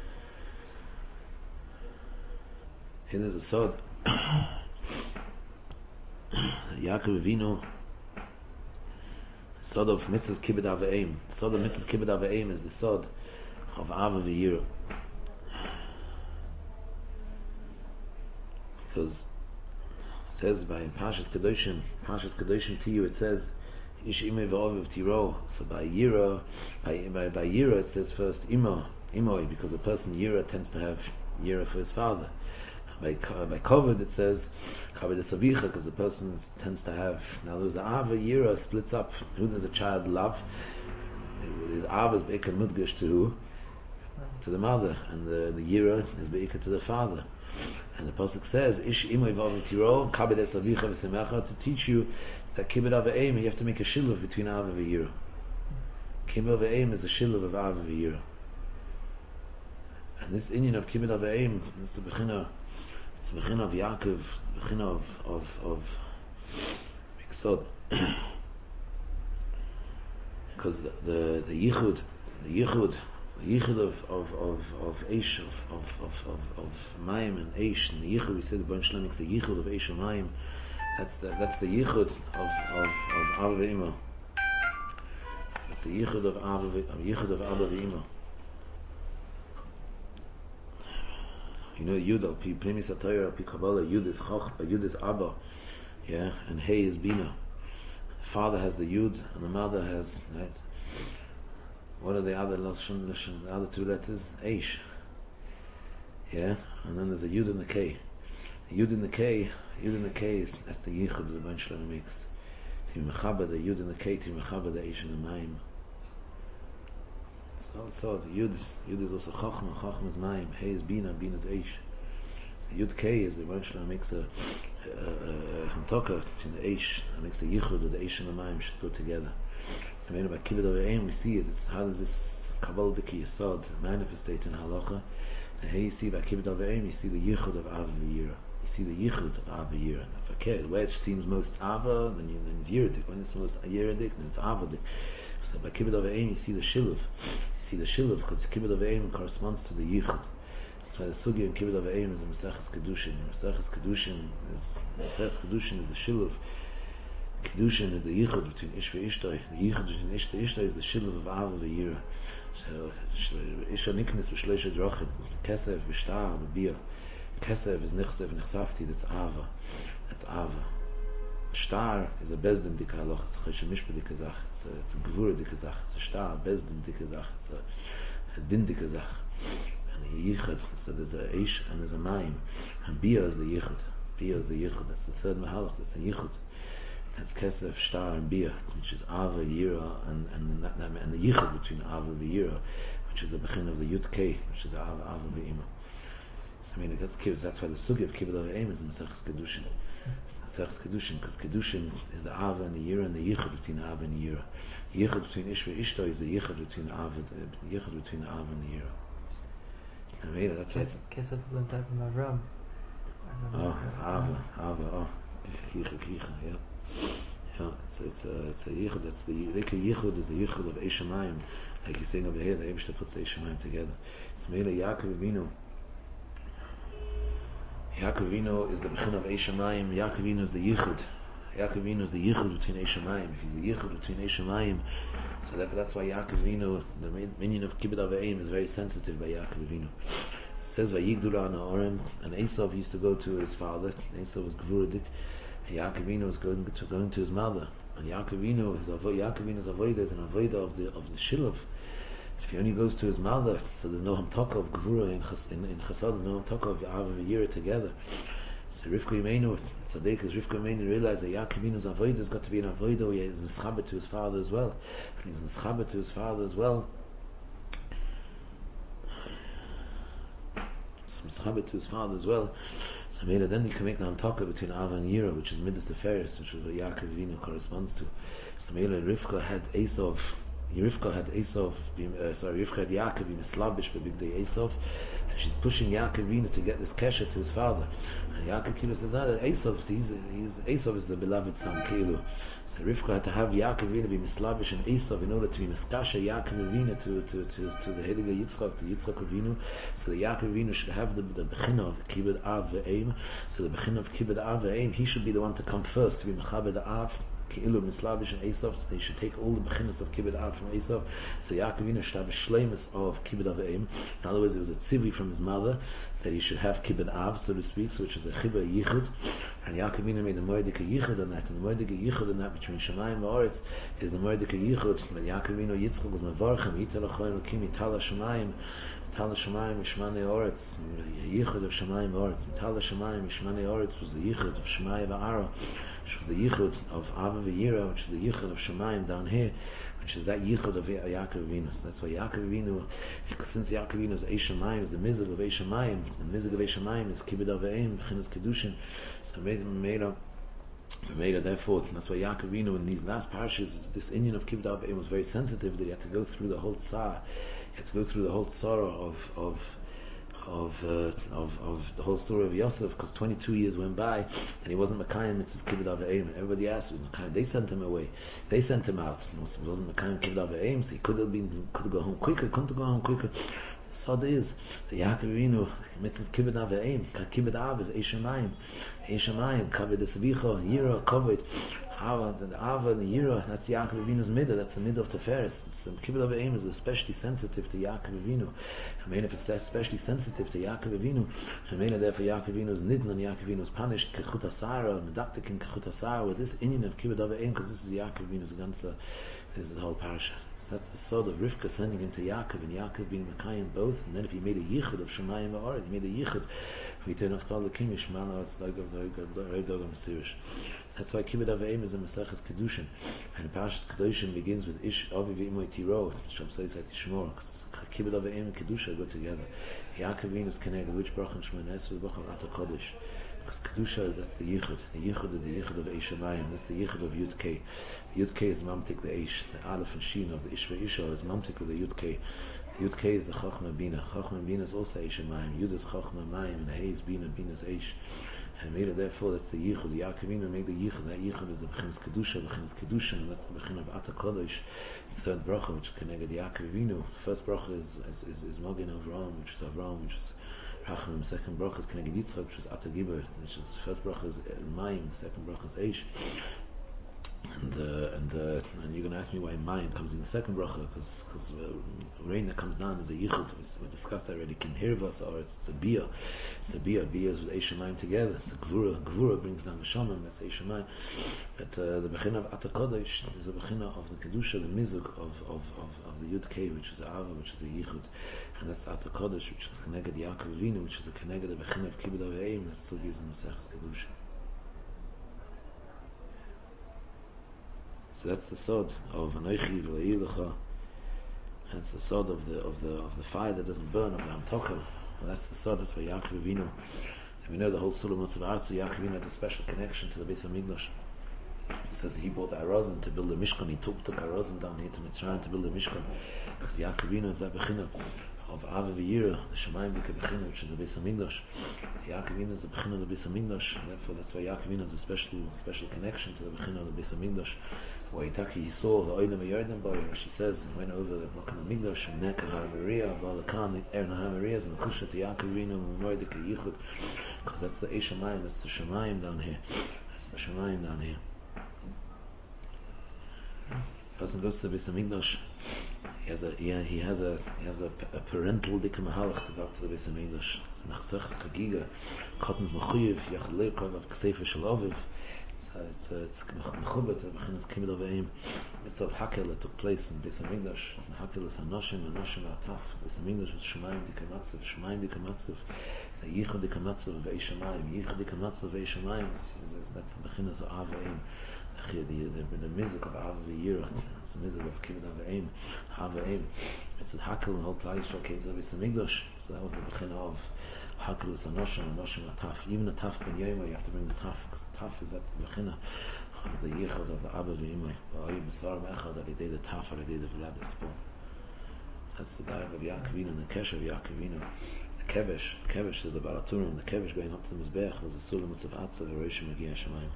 S1: Here there's a sod. Yaakov Avinu, the sod of Mitzvahs Kibbud Av V'Eim. The sod of Mitzvahs Kibbud Av V'Eim is the sod of Av v'Yira. Because it says by Pashas Kedoshim to you, it says Ish Imei V'Oviv Tiro. So by Yira it says first Imoi, because a person Yira tends to have Yira for his father. By Kavod it says Kavod Esavicha, because a person tends to have. Now there's the Ava Yira splits up. Who does a child love? His Ava is Be'ikah Mudgish to who? To the mother, and the Yira is Be'ikah to the father. And the pasuk says, "Ish imoy v'avitiro kabed es avicha v'semecha," to teach you that kibbud avayim, you have to make a shiluf between av and yira. Kibbud avayim is a shiluf of av and yira. And this Indian of Kibbud Avayim, it's the beginner of Yaakov, the beginner of Miksod. Because the yichud of Eish, of Mayim and Eish, and the yichud, we said the Baruch Shalom makes the yichud of Eish and Mayim. That's the yichud of Abba v'Ima. That's the yichud of Abba v'Ima. You know, Yud al pi Primis HaTorah al pi Kabbalah, Yud is Choch, Yud is Abba, yeah, and Hey is Bina. The father has the Yud, and the mother has, right? What are the other the other two letters? Eish, yeah, and then there's a Yud and the K. The Yud and the K is, that's the Yichud the Baruch Shalom makes. Ti Mechaba the Yud and the K, Ti Mechaba the Eish and the Mayim. So the Yud is also Chachma is Mayim, Hey is Bina, Bina is Eish. The Yud K is the Baruch Shalom makes a Hamtoka in the Eish, and makes a Yichud that the Eish and the Mayim should go together. So when about Kibbud Avayim we see it. How does this Kabbalah Yesod manifestate in Halacha? And here you see by Kibbud Avayim you see the Yichud of Av v'Yira. You see the Yichud of Av v'Yira. Where it seems most Ava, then it's Yiridik. When it's most Yiridik, then it's Avadik. So by Kibbud Avayim you see the Shiluv. You see the Shiluv because Kibbud Avayim corresponds to the Yichud. That's why the Sugi in Kibbud Avayim is the Maseches Kedushin. Maseches Kedushin is the Shiluv. Kedushin is the Yichud between Ish v'Ishtoi. The Yichud between Ish to Ishtoi is the Shiluv of Ava v'Yira. So Isha Niknis v'Shleisha Drachim. Kesef v'Shtar v'Bia. Kesef is Nichsev Nichsafti. That's Ava. Shtar is a Bezdin Dika Aloch. It's a Cheshem Mishpa Dika Zach. It's a Gevura Dika Zach. It's a Shtar, Bezdin Dika Zach. It's a Din Dika Zach. And the Yichud, so there's a Ish and there's a Mayim. And Bia is the Yichud. That's the third Mahalach. That's the Yichud. That's Kesef, Shtar, and Bia, which is Ava, Yira, and the Yichud between Ava and Yira, which is the Bechin of the Yud K, which is Ava v'Ima. So I mean, that's why the Sugi of Kibbud Avayim is Maseches Kedushin. Maseches Kedushin, because Kedushin is the Ava and the Yira, and the Yichud between Ava and Yira. The Yichud between Ish v'Ishtoi is the Yichud between Ava and the Yira. And maybe that's why it's
S2: Kesef learned that from Avram.
S1: It's Ava, Kicha, yeah. Yeah, it's a yichud. That's the yichud is the yichud of Eish Mayim. Like you're saying over here, the Eibishter puts the Eish Mayim together. So Mele Yaakov Avinu is the bechin of Eish Mayim. Yaakov Avinu is the yichud. Yaakov Avinu is the yichud between Eish Mayim. If he's the yichud between Eish Mayim, so that's why Yaakov Avinu, the minion of Kibbud Avayim, is very sensitive by Yaakov Avinu. It says Vayigdura an Ha'orim, and Esav used to go to his father. Esav was Gevuradik. Yaakov Avinu was going to his mother, and Yaakov Avinu's avodah is an avodah of the Shiluv. If he only goes to his mother, so there's no hamtaka of Gevura in Chasad, there's no hamtaka of Ava v'Yira together. So Rivka Imenu, Tzaddik, as Rivka Imenu realized that Yaakov Avinu's avodah has got to be an avodah where he is mischaber to his father as well. And he's mischaber to his father as well. So then you can make the hamtaka between Ava and Yira, which is Midas Teferes, which is what Yaakov Avinu corresponds to. So Rivka had Yaakov be mislabish b'bigdei Esav, and she's pushing Yaakov Avinu to get this kesher to his father. And Yaakov Kilu says that Esav is the beloved son Kilu. So Rivka had to have Yaakov Avinu be mislabish and Esav in order to be miskasha Yaakov Avinu to the Heilige Yitzchak, to Yitzchak Avinu. So the Yaakov Avinu should have the bechinah of Kibbud Av v'Eim. So the bechinah of Kibbud Av v'Eim, he should be the one to come first to be mechaber the Av. Ki'ilu mislabish and Esav, so they should take all the bechinas of Kibbud Av from Esav. So Yaakov Avinu should have a shleimus of Kibbud Av v'Eim. In other words, it was a tzivi from his mother that he should have Kibbud Av, so to speak, so which is a chibah yichud. And Yaakov Avinu made the moedika yichud on that, and the moedika yichud on that between Shemayim and Oretz is the moedika yichud. When Yaakov Avinu Yitzchak was mevarchem, Yitzchak Lachoyim Lakim Yitala Shemayim, Yitala Shemayim Yishmanei Oretz, yichud of Shemayim Oretz. Yitala Shemayim Yishmanei Oretz was the yichud of Shemayim Va'ara, which was the yichud of Ava v'Yira, which is the yichud of Shemayim down here, which is that yichud of Yaakov Avinu. So that's why Yaakov Avinu, since Yaakov Avinu is Eish Shemayim, is the mizug of Eish Shemayim. The mizug of Eish Shemayim is Kibbud Av v'Eim, Bechinas Kedushin. So made it therefore, and that's why Yaakov Avinu in these last parashas, this Indian of Kibbud Av v'Eim was very sensitive that he had to go through the whole tsar. He had to go through the whole sorrow of the whole story of Yosef, because 22 years went by and he wasn't Mekayim Mitzvahs Kibbud Av V'Eim. Everybody asked, they sent him away, they sent him out. He wasn't Mekayim Kibbud Av V'Eim, so he could have gone home quicker, couldn't go home quicker. The Sod is the Yaakov Avinu Mitzvahs Kibbud Av V'Eim. Kibbud Av is Eish Shamayim, Kavod Esvicha, Yira, Kavod. Ava and the Ava and the Yira, that's Yaakov Avinu's midah, that's the midah of Teferes. Kibbud Av V'Eim is especially sensitive to Yaakov Avinu. I mean, if it's especially sensitive to Yaakov Avinu, I mean, therefore Yaakov Avinu is nidden and Yaakov Avinu is punished, Kechut Asara, Medaktik in Kechut Asara, with this Indian of Kibbud Av V'Eim, because this is Yaakov Avinu's ganze, this is the whole parasha. So that's the sort of Rivka sending him to Yaakov, and Yaakov being Mekayim both, and then if he made a yichud of Shemayim V'Aretz, he made a yichud, that's why Kibbud Av V'Eim is a Maseches Kedushin, and the Parashas Kedoshim begins with Ish Avi V'Imoy Tiro. Shom says that Yishmor, because Kibbud Av V'Eim and Kedusha go together. Yaakov Avinu is connected which Baruch and Shemon Esrei Baruch Ata Kodesh, because Kedusha is that's the Yichud. The Yichud is the Yichud of Eish Shamayim. That's the Yichud of Yud Kei. The Yud Kei is Mamtik the Eish. The Aleph and Shin of the Ish Ve'isha is Mamtik with the Yud Kei. Yud Kei is the Chachma Bina. Chachma Bina is also Eish Shamayim. Yud is Chachma Mayim, and Hey is Bina. Bina is Eish. And made it, therefore, that's the Yichud. The Yaakov Avinu made the Yichud. That Yichud is the Bechinas Kedusha, and that's the Bechin of Ata Kodesh. The third bracha, which is connected Yaakov Avinu. The first bracha is Magen Avraham, which is Rachamim. The second bracha is connected Yitzchak, which is Ata Gibber. The first bracha is Mayim. The second bracha is Eish. And you're going to ask me why Mayim comes in the second bracha, because rain that comes down is a yichud. We discussed that already. Kinhirvas, or it's a bia. It's a bia. Bia is with Eish Shamayim together. It's a gvura. Gvura brings down the Shamim. That's Eish Shamayim. But the bechina of Ata Kodesh is a bechina of the kedusha, the mizuk of the Yud Kei, which is Ava, which is the yichud, and that's the Ata Kodesh, which is connected Yaakov Avinu, which is a connected the bechina of Kibbud Av V'Eim. That still gives the Maseches Kedusha. So that's the sod of Anochi V'Leilecha. That's the sod of the fire that doesn't burn, of the Hamtokah. That's the sod. That's why Yaakov Avinu. And we know the whole Sulam of Arzu. Yaakov Avinu had a special connection to the Beis Hamikdash. It says that he bought Arazim to build a Mishkan. He took Arazim down here to Mitzrayim to build a Mishkan, because Yaakov Avinu is that bechina of Ava V'Yira, the Shemayim Dika bechina, which is the Beis Hamikdash. So Yaakov Avinu is the bechina of the Beis Hamikdash, and therefore that's why Yaakov Avinu has a special connection to the bechina of the Beis Hamikdash. Where he saw the Oilam Yarden boy, where she says he went over the Makom Hamikdash and Nek HaMaria, Balakan, Ern HaMaria, and Kusha to Yaakov Avinu, Memoy Dika Yichud, because that's the Eish Shamayim, that's the Shemayim down here. That's the Shemayim down here. Person goes to the Beis Hamikdash. He has a parental dika mahalach to go up to the Beis Hamikdash. Nachzechs chagiga, Kotens mechuyev, yachal leikov of ksefer shel oviv. It's mechubet to bechinas Kibbud Av V'Eim. It's of hakel that took place in Beis Hamikdash. Hakel is hanoshim ataf. Beis Hamikdash was Shemayim dika matzav. It's a yichud dika matzav v'eish Shamayim. Yichud dika matzav v'eish Shamayim. That's the bechinas of Av V'Eim. The mizuk of Ava V'Yira, it's the mizuk of Kibbud Av V'Eim, Av V'Eim. It's the Hakel and whole Klal Yisrael came to the Beis Hamikdash, so that was the bechina of Hakel is Anoshim Ataf. Even a Taf Ben Yoyma, you have to bring the Taf, because the Taf is that's the bechina of the Yichud of the Abba V'Imay. Ba'oy B'Sar Me'echad, Alidei the Taf, Alidei the Vlad Etzbon. That's the dialogue of Yaakov Avinu, and the Kesher of Yaakov Avinu. The Kevesh is the Baraturim, the Kevesh going up to the Mizbech was the Sulam of Atza, the Rosh Magia Shemayim.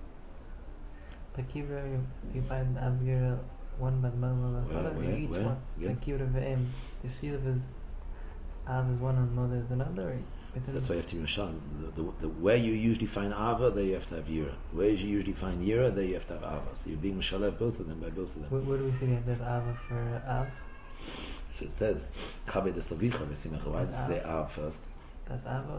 S2: But Kibbud, you find Av V'Yira one by the mother, each one. Like Kibbud Av V'Eim, the shield of his Av is one and mother is another.
S1: That's why you have to be Mashal. The where you usually find Ava, there you have to have Yira. Where you usually find Yira, there you have to have Ava. So you're being Mashalev both of them by both of them.
S2: Where do we see you have to have Ava for Av?
S1: So it says Kavod Esavicha V'Simecha. Why does it say Av first?
S2: That's Ava.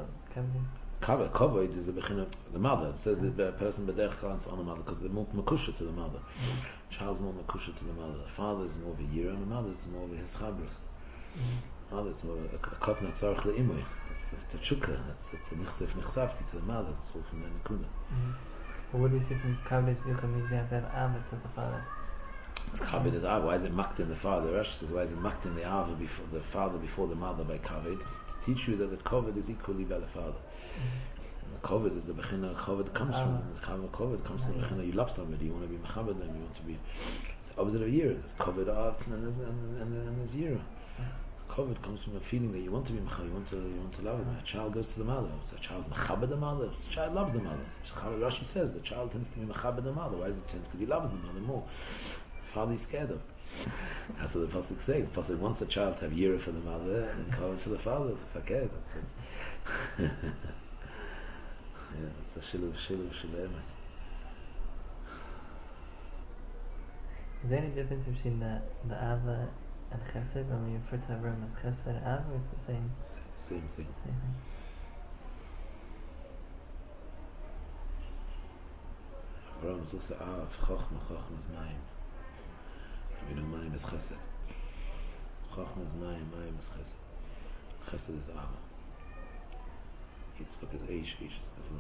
S1: Kavod is a bechina of the mother. It says that the person b'derech klan on the mother because they're more makusha to the mother. Child's more makusha to the mother. The father is more of a yira, and the mother is more of his chabras. The mother is more a kopna tzarich le'imoy. It's a tchukka. It's a nichsef nichsafti to the mother. It's all from the nekuda.
S2: But what do we see from Kavod Esvicha means you have to have Ava to the father?
S1: It's Kavod is Ava. Why is it makt in the father? Rashi says why is it makt in the Ava before the father before the mother by Kavod? To teach you that the Kavod is equally by the father. And the Kavod is the bechina. Kavod comes from the Kavod comes from the bechina. You love somebody, you want to be mechabed them, you want to be. It's the opposite of Yira. There's Kavod Av and there's Yira. Kavod comes from a feeling that you want to be Mechaber, you want to love it. A child goes to the mother. So a child's Mechaber the mother. So a child loves the mother. So Rashi says the child tends to be Mechaber the mother. Why is it tend? Because he loves the mother more. The father is scared of. That's what the Pasuk says. The Pasuk wants a child to have Yira for the mother and Kavod for the father. It's a fakir. Yeah, it's a shiluv emes.
S2: Is there any difference between the Ava and Chesed when we refer to Avram as Chesed and Ava? It's the same.
S1: Same thing.
S2: Same thing.
S1: Avram is also Av. Chochma is Mayim. We know Mayim is Chesed. Chochma is Mayim is Chesed. Chesed is Ava. Yitzchak is Eish is Avram.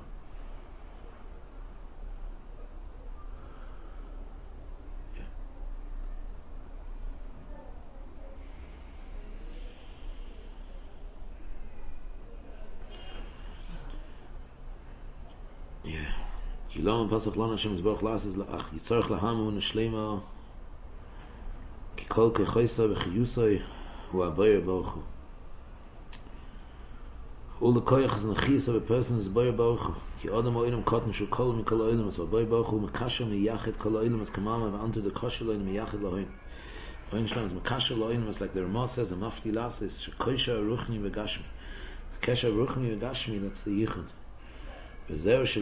S1: Shalom Pasach Lana Hashem Yisborach Lasses La'ach Yitzarech Lahamu Neshlema Ki Kol Kechoisa V'chiyusoi Hu Abayir Baruch Hu. All the koyach is nechiyas of a person is Abayir Baruch Hu. Ki Adam O'ilam Kotten Shu Kol Mikol O'ilam So Abayir Baruch Hu Mekasha Miyachid Kol O'ilam As Kamama V'antu the Kosher Lo'ilam Miyachid Lo'im. O'ilam Shalom is Mekasha Lo'im It's like the Ramah says a Mafti Lasses Shekoisha Ruchni V'gashmi. Kesha Ruchni V'gashmi, that's the Yichud. That's how the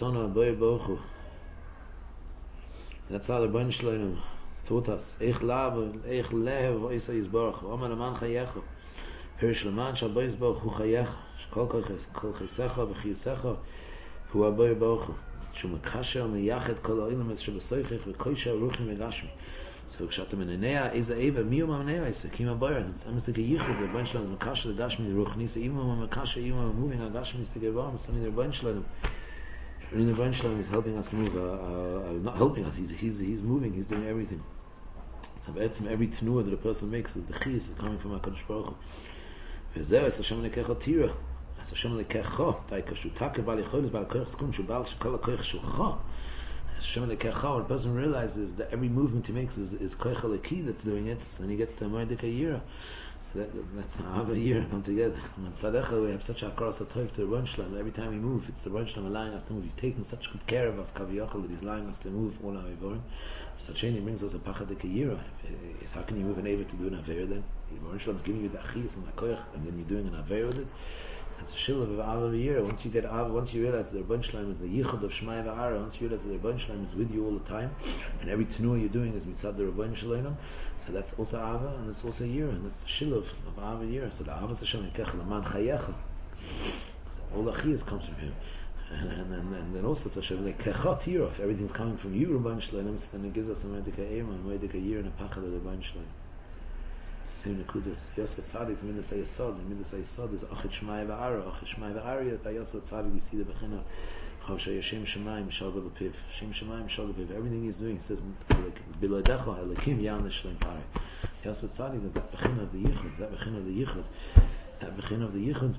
S1: Rebbeinu Shloim taught us. Eich lav, eich lev, oisa yizborach. Omer leman chayecha. Pirish leman shal bois baruch hu chayecha. Shkol kol chesecha v'chiyusecha hu aboy baruch hu. Shu mekasher meyachet kol ha'olam es shebesoichech v'koisha ruchim v'gashmi. So כשאתה מננע איזה איבה, מי הוא מננע איזה? כי אם הבויר, it's almost like a yichud, the Rebbeinu Shloim is mekasher the gashmi ruchni, so even when mekasher, even when moving a gashmi is the gevar, it's only the Rebbeinu Shloim. The Rebbeinu Shloim is helping us move, not helping us, he's moving, he's doing everything. So every tenua that a person makes is the chiyus, is coming from HaKadosh Baruch Hu. וזהו, es Hashem lekecha tira, es Hashem lekecha, taika shutake bal yicholis bal koich skun shubal shekol ha-koich shulcha. Hashem lekecha, when a person realizes that every movement he makes is koich ha-leki that's doing it, so when he gets to Moedek HaYira, so that's Av HaYira come together. And Tzadecha, we have such a akaras ha-toiv to the Rebbeinu Shloim. Every time we move, it's the Rebbeinu Shloim allowing us to move. He's taking such good care of us, kaviyachal, that he's allowing us to move all our Eivorim. Such he brings us a pachadek HaYira. How can you move an Eiver to do an Aveir then? The Rebbeinu Shloim is giving you the achiyas and the koich, and then you're doing an Aveir with it. That's a shiluv of Av HaYira. Once you realize that the Rebbeinu Shloim is the yichud of Shmai V'Ara, once you realize that the Rebbeinu Shloim is with you all the time, and every tenua you're doing is mitzad the Rebbeinu Shloim, so that's also Ava, and it's also Yira, and that's a shiluv of Av HaYira. So the Ava is Hashem Yekech Laman Chayecha. All the chiyas comes from him. And then also it's Hashem Yekech Tira. If everything's coming from you, Rebbeinu Shloim, then it gives us a Moedek HaEima, a Moedek HaYira, and a pachad of the Rebbeinu Shloim. Same nekudas. Yosef Tzadik is Midas HaYesod, and Midas HaYesod is Achid Shmai V'Ara. Achid Shmai V'Ara, by Yosef Tzadik we see the Bechina Chav Shayashem Shemayim Shal B'Lepiv. Shem Shemayim Shal B'Lepiv. Everything he's doing, he says Biladecha Halekim Yan L'Shleim Pari. Yosef Tzadik is that Bechina of the Yichud, that Bechina of the Yichud, that Bechina of the Yichud.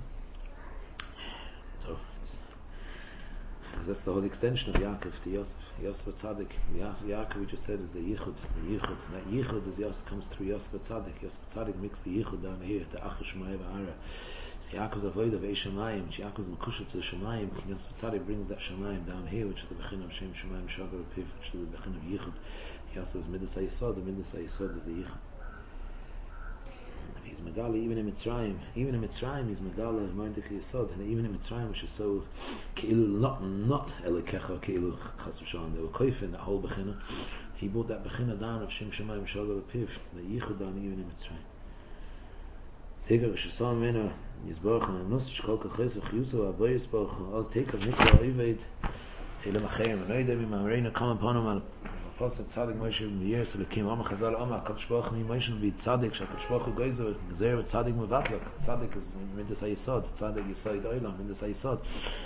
S1: So because that's the whole extension of Yaakov to Yosef. Yosef Tzadik. Yaakov we just said is the Yichud. The Yichud. And that Yichud is Yosef comes through Yosef Tzadik. Yosef Tzadik makes the Yichud down here. The Achar Shmai V'Ara. Yaakov's avoid of Shemayim. Yaakov's Mekusha to the Shemayim. Yosef Tzadik brings that Shemayim down here, which is the Bechin of Shem Shemayim Shavar Piv, which is the Bechin of Yichud. Yosef is Midas HaYesod. The Midas HaYesod is the Yichud. He's Megala even in Mitzrayim. Even in Mitzrayim he's Megala Moedek HaYesod. And even in Mitzrayim, which is so Keilu not Elikecha Keilu Chas V'Shalom. They were koifin that whole Bechina. He brought that Bechina down of Shem Shemayim Shavar Piv, the Yichud down even in Mitzrayim. Take a Shasam Mena Yisborach and Nus Shkol Kachis V'Chiyuso Abayis Baruch Oz take a Mikra Oived Elam Achayim and Oidem Imamreina come upon him Apostle Tzadik Moshe B'Yer Selekim Oma Chazal Oma HaKadosh Baruch Hu Moshe B'Yi Tzadik HaKadosh Baruch Hu Goizer Gezer Tzadik Mevatlak Tzadik is Midas HaYesod Tzadik Yesod Oilam Midas HaYesod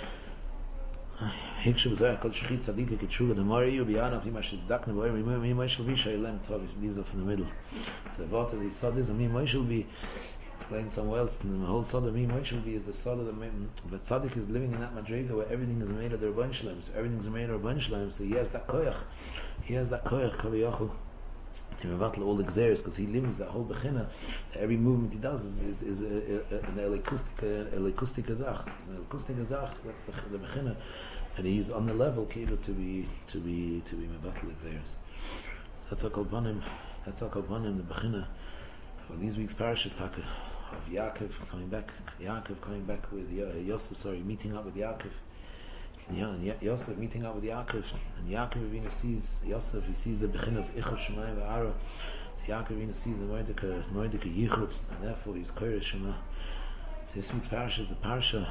S1: Hikshu B'Zer HaKadosh Chi Tzadik V'Kitshuga Demari Yu B'Yanav Yima Shedakne B'Oyer Mi Moshe B'Yi Shaylem Tov he leaves off in the middle the Vot of the Yesod is Mi Moshe B'Yi explained somewhere else in the whole Sod of Mi Moshe B'Yi is the Sod of the but Tzadik is living in that Madrega where everything is made of the Rebbeinu Shloim so everything is made of Rebbeinu Shloim so he has that koyach kaviyachal to mevatel all the gzeres, because he lives that whole bechina. Every movement he does is an elikustika zach. It's an elikustika zach. That's the bechina, and he's on the level to be mevatel gzeres. That's our kolpanim. That's our kolpanim. The bechina for these week's parashas taka of Yaakov coming back. Yaakov coming back with Yosef. Meeting up with Yaakov. And Yosef meeting up with Yaakov, and Yaakov Avinu sees Yosef. He sees the bechinas ichud shemayim va'ara. So Yaakov Avinu sees the Mordecai yichud, and therefore he's koresh shema. This week's parasha is the parasha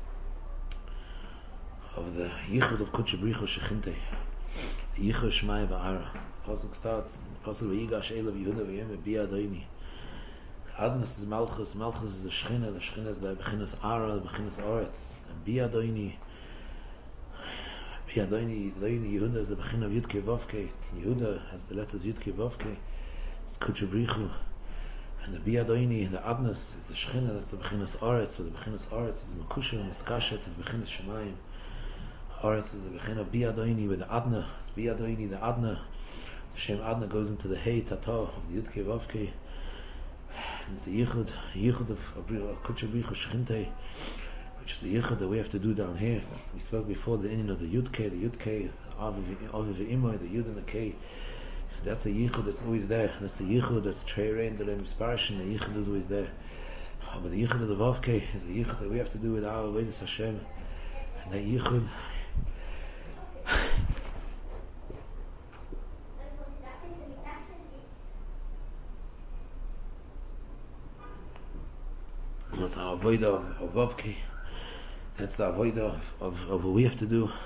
S1: of the yichud of Kudsha Bricho Shechinte, the yichud shemayim va'ara. Pasuk starts. Pasuk v'yigash elav Yehuda v'yem bi'adoini. Adnas is Malchus. Malchus is the Shechina. The Shechina is the bechinas ara, the bechinas oretz, and bi'adoini. Yehuda is the Bechina of Yudke Vovke. Yehuda has the letters Yudke Vovke. It's Kudsha Brichu. And the Biadoini, the Adnas, is the Shechina, that's the Bechinas Oretz. So the Bechinas Oretz is Makusha and Miskashet, is the Bechinas Shemayim. Oretz is the Bechina Biadoini with the Adna. Biadoini, the Adna. The Shem Adna goes into the Hey Tata of the Yudke Vovke. And it's the Yichud of Kudsha Brichu Shechinte, which is the yichud that we have to do down here. We spoke before the inyan of the Yud-K, Aviv Imoy, the Yud and the K. That's a yichud that's always there. That's a yichud that's Trei the Misparshin, the yichud is always there. But the yichud of the Vav-K is the yichud that we have to do with our Avodas Hashem. And that yichud not our Avodah of Vav-K. That's the avodah of what we have to do.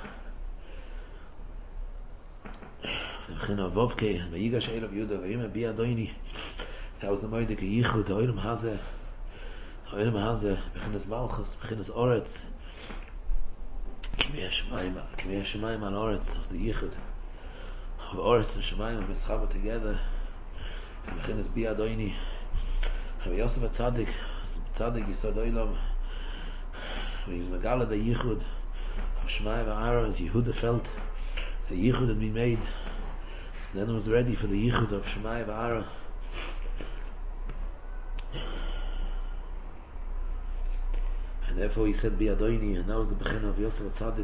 S1: The bechina of Vovke, v'yigash elav Yehuda v'yim bi'adoini. That was the Mordecai yichud. The oilam hazeh, bechinas Malchus, bechinas Oretz. K'mei Hashemayim al Oretz. That was the yichud of Oretz and Shemayim mischava together. Bechinas bi'adoini. Yosef Tzadik Yisod oilam. When he's Megala the Yichud of Shemayim va'ara, as Yehuda felt the Yichud had been made, so then it was ready for the Yichud of Shemayim va'ara. And therefore he said Bi'adoini, and that was the Bechina of Yosef Tzadik.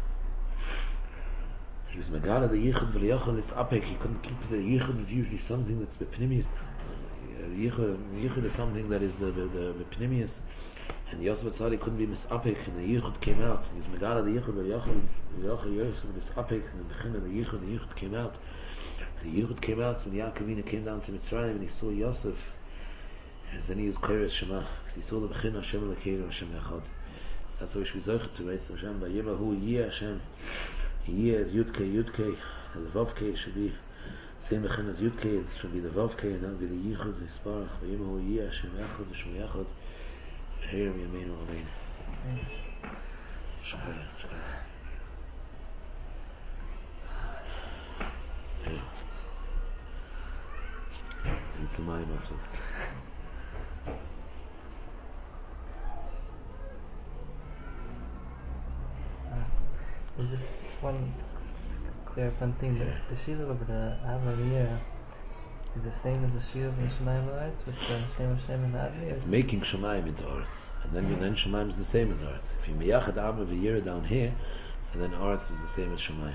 S1: He was Megala the Yichud v'liyachal is apek. He couldn't keep the Yichud. Is usually something that's bepnimius. Yichud is something that is the bepnimius. And Yosef Tzaddik couldn't be misapik, and the Yichud came out. He was Megala the Yichud, Yachal Yosef misapik, and the Bechina the Yichud came out. And the Yichud came out when Yaakov Avinu came down to Mitzrayim, and he saw Yosef. And then he was Koresh Shema, because he saw the Bechina Hashem Elokeinu Hashem Echad. So that's why we should be Zoichet to Beis Hashem. Vayimahu Yeh Hashem. Yeh is Yudke, and the Vavke should be same Bechina as Yudke. It should be the Vavke, and that would be the Yichud, the Yisparach. Vayimahu Yeh Hashem Echad, Hashem Echad. Here we Amen. It's a mind also.
S2: Just one clear fun thing, but the Shiloh of the Avavir is the same as the Shiloh of the Shemayim Oretz, with the Shem Hashem and the Avir?
S1: It's making Shemayim into Oretz. And then Shemayim is the same as Oretz. If you meyachad Avavir down here, so then Oretz is the same as Shemayim.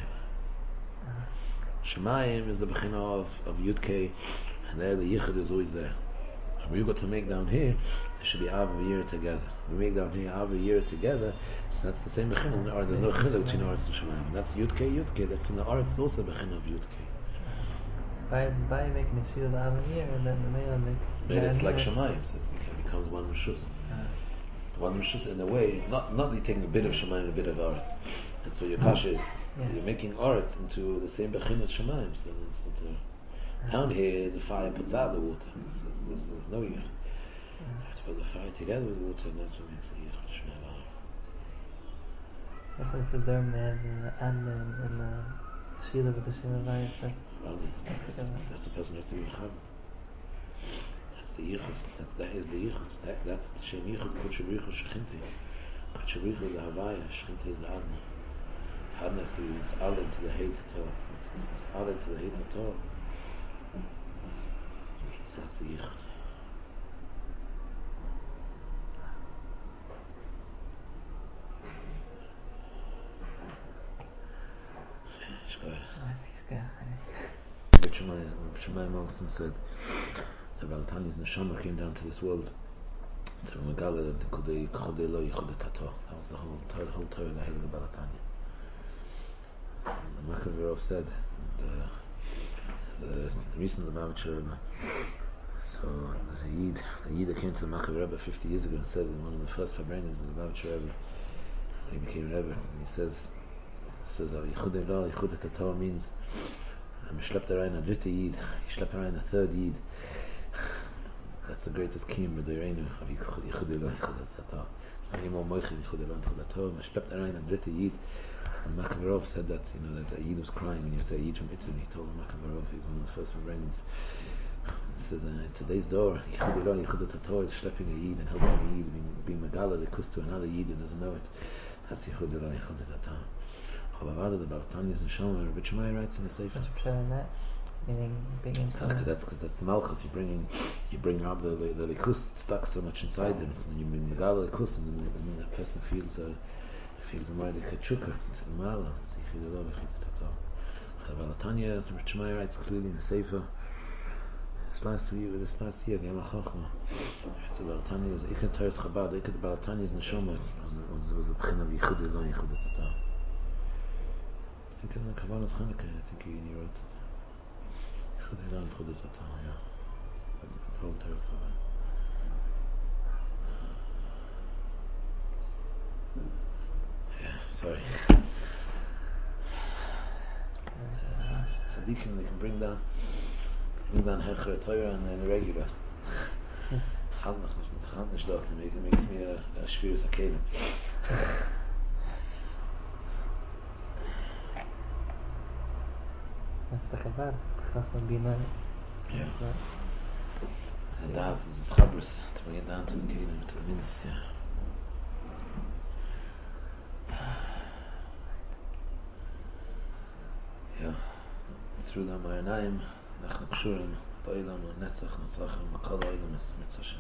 S1: Shemayim is the Bechina of Yudke, and there the Yichud is always there. And when you got to make down here, there should be Avavir together. We make down here Avavir together, so that's the same Bechina. There's no Chiluk between Oretz and Shemayim. That's Yudke. That's in the Oretz is also Bechina of Yudke.
S2: By making a shield of Avavir, and then the Mela makes...
S1: Then it's like Shemayim, so it becomes one Rishus. One Rishus in a way, not you taking a bit of Shemayim and a bit of Oretz. And so your kasha is, you're making Oretz into the same Bechina as Shemayim. So it's not down here, the fire puts out the water. So there's no Yichud. You have to put the fire together with the water, and that's what makes the Yichud Shemayim.
S2: That's like the Derm, they have the Adna and the shield of the Shemayim.
S1: That's the person who has to be Mechaber. That's the Yichud. That is the Yichud. That's the Shem Yichud. Kudsha Brichu Shechinte. Kudsha Brichu is the Havaya. Shechinte is the Adna. Adna is to be Mis'al into the Heit HaTorah. It's Mis'al into the Heit HaTorah. Shemaim Augustin said the Balatani's neshama came down to this world to Megala the Kudei Lo Yichud Tato. That was the whole Torah that held the Balatanya. The Makavirov said the recent Lubavitcher Rebbe. So there's a Yid that came to the Makavirov 50 years ago and said in one of the first Fabrenas of the Lubavitcher Rebbe when he became Rebbe, and he says Yichud Lo Yichud Tato means schleppt rein a dritte Yid, schleppt rein a third Yid. That's the greatest kiyum b'doreinu of Yichud Lo Yichud Tato. It's not anymore Moichel Yichud Lo Yichud Tato. Schleppt rein a dritte Yid. And Makavirov said that that a Yid was crying when you say Yid from Italy. He told Makavirov, he's one of the first Fabrenas. He says in today's door, Yichud Lo Yichud Tato is schlepping a Yid and helping a Yid being Megala the kus to another Yid that doesn't know it. That's Yichud Lo Yichud Tato. Chavavada, the Balatani's neshama, Rabbi Shemai writes in the Sefer.
S2: What's the in that? Meaning being in
S1: Because that's the Malchus. You bring out the likus stuck so much inside him. When you bring Megala likus, and then that person feels a more like a chukka to the Mala. The Balatanya, Rabbi Shemai writes clearly in the Sefer. This last year, the Yom HaChachma. So Balatanya is Ikad Teres Chabad. Ikad Balatanya's neshama was a b'chin of Yichud Lo Yichud Tato. I think in the Kabbalah's Chanukah, I think you wrote Yichud Lo Yichud Tato, yeah. That's all Teres Chabad. Yeah, sorry. Tzaddikim, they can bring down Hecher Torah and then regular. It makes me a Shviras HaKelim.
S2: That's the Chabad. Chacham Bina.
S1: Yeah. And Das is Chabris to bring it down to the Kelim, to the Midas, yeah. Yeah. Through the Mayanayim, Nachna Kshurim, Ba'ilam, Netzach, Netzachim, Makal Oilam, Mitzvah.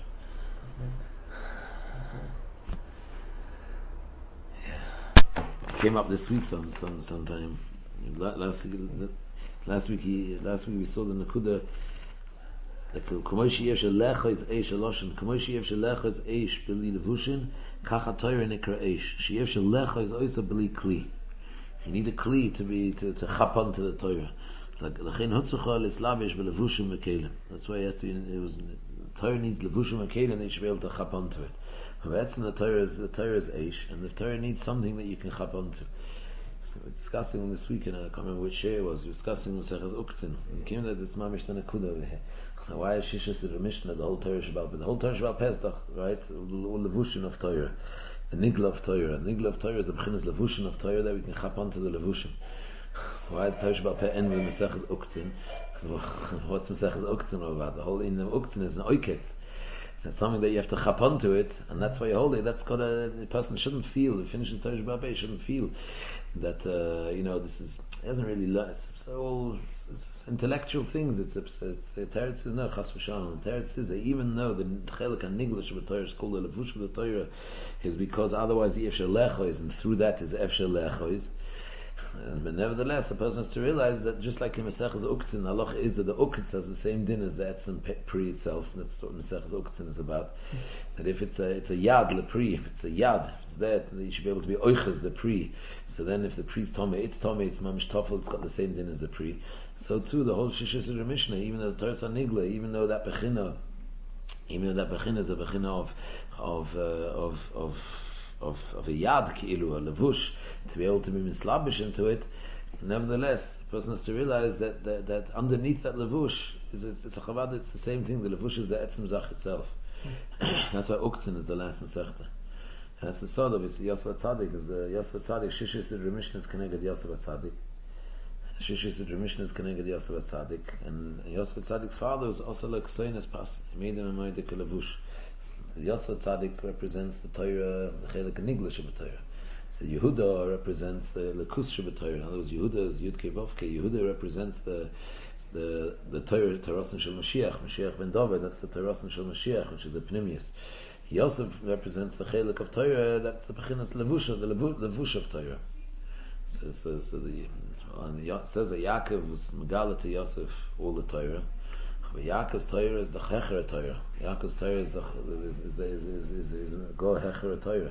S1: Yeah. Came up this week sometime. Last week we saw the Nakuda. K'moishi yev shelecha is eish aloshin. K'moishi yev shelecha is eish b'li levushin. Kacha Torah nikra eish. Sheyev shelecha is oisa b'li kli. You need a kli to chap onto the Torah. L'chein hutzucha lislavish b'levushim v'kelim. That's why it has to be. Torah needs levushim v'kelim. They should be able to chap onto it. But that's the Torah is eish, and the Torah needs something that you can chap onto. So we're discussing this weekend, I can't remember which share it was. We're discussing Maseches Uktzin. It came that it's mamish Nakuda over here. Why is Shishis the Mishnah, the whole Torah Shabbat? But the whole Torah Shabbat Pesach, right? All Levushin of Torah, the Nigla of Torah. The Nigla of Torah is the B'chinas Levushin of Torah that we can chap onto the Levushin. So why is Torah Shabbat Pesach end with Maseches Uktzin? What's Maseches Uktzin all about? The whole in the Uktzin is an oiketz. It's something that you have to chap onto it, and that's why you hold it. That's got the person shouldn't feel. It finishes Torah Shabbat Pesach, shouldn't feel that this is. It doesn't really last. So it's intellectual things. It's Teretz is no chas v'shalom. Teretz is even though the chelik and niglish of the Torah is called the levush of the Torah, is because otherwise the efshel lechois, and through that is efshel lechois. But nevertheless, the person has to realize that just like in Maseches Uktzin, the halacha is that the Uktzin has the same din as the Etzem Pri itself. That's what Maseches Uktzin is about. That if it's a yad lepri, if it's a yad, if it's there, then you should be able to be oiches the pri. So then, if the pri is tomei, it's mamish tofel, it's got the same din as the pri. So too, the whole Shishis Mishnah, even though the Torah Nigla, even though that bechina is a bechina of a yad ki'ilu, a levush, to be able to be mislabish into it, nevertheless, the person has to realize that underneath that levush, it's a chavad, it's the same thing, the levush is the etzem zach itself. That's why Uktzin is the last Masechta. That's the sod of it, Yosef Tzadik, is the Yosef Tzadik, Shishis Mishnah is connected Yosef Tzadik. Shishis Mishnah is connected Yosef Tzadik, and Yosef Tzadik's father was also like Soines Pas, he made him a Moedik levush. Yosef Tzadik represents the Torah, the Chelik Niglish of the Torah. So Yehuda represents the Lekus of the Torah. In other words, Yehuda is Yud Kevovke. Yehuda represents the Torah, Tarasan Shel Mashiach ben David. That's the Tarasan Shel Mashiach, which is the Pnimius. Yosef represents the Chelik of Torah. That's the Bechinas Levusha, the Levush of Torah. So it says that Yaakov was Megala to Yosef all the Torah. But Yaakov's Torah is the Hecher Torah. Yaakov's Torah is go Hecher Torah.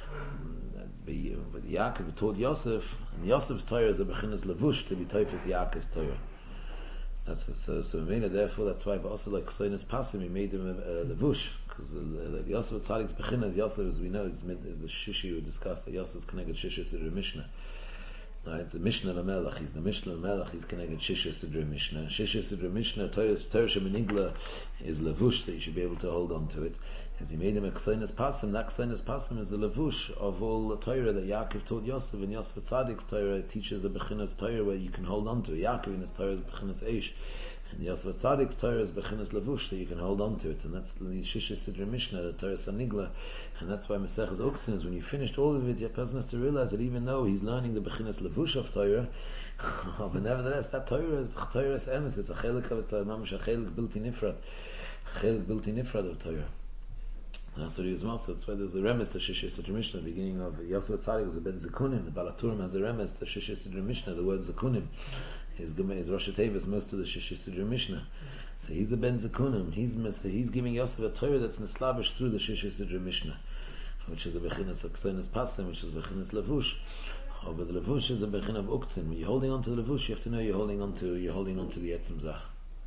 S1: But Yaakov told Yosef, and Yosef's Torah is the Bechinas Levush to be Teufels Yaakov's Torah. That's so we made it. Therefore, that's why. But also like Chsoinus Pasim, he made him a Levush because Yosef Tzadik's Bechinas. Yosef, as we know, is the Shishi we discussed. That Yosef's connected Shishis to the Mishnah. Right, it's the Mishnah of Melech. He's the Mishnah of Melech. He's connected Shisha Sidra Mishnah. Shisha Sidra Mishnah, Torah Shemenigla is Levush that you should be able to hold on to it. As he made him a Ksoinus Pasim, that Ksoinus Pasim is the Levush of all the Torah that Yaakov taught Yosef, and Yosef Tzadik's Torah teaches the Bechinas Torah where you can hold on to it. Yaakov in his Torah is Bechinas Eish. And Yosef Tzadik's Torah is Bechinas Levush that you can hold on to it, and that's the Shisha Sidra Mishnah, the Torah Sanigla, and that's why Maseches Uktzin is when you finished all of it, your person has to realize that even though he's learning the Bechinas Levush of Torah, but nevertheless that Torah is the Torah's emes. It's a chelik of it's a mamish a chelik bilti nifrad of Torah. And that's what he was also. That's why there's a remes to Shisha Sidra Mishnah. The beginning of Yosef Tzaddik was a ben Zekunim. The Balaturim has a remes to Shisha Sidra Mishnah. The word Zekunim. His Rosh Tevis, most of the Shisha Sidra Mishnah. So he's the Ben Zekunim. He's giving Yosef a Torah that's Neslavish through the Shisha Sidra Mishnah, which is the Bechinas of Ksoinus Pasim, which is Bechinas Levush. Oh, but the Levush is a Bechin of Uktzin. When you're holding on to the Levush, you have to know you're holding on to the Etzem Zach.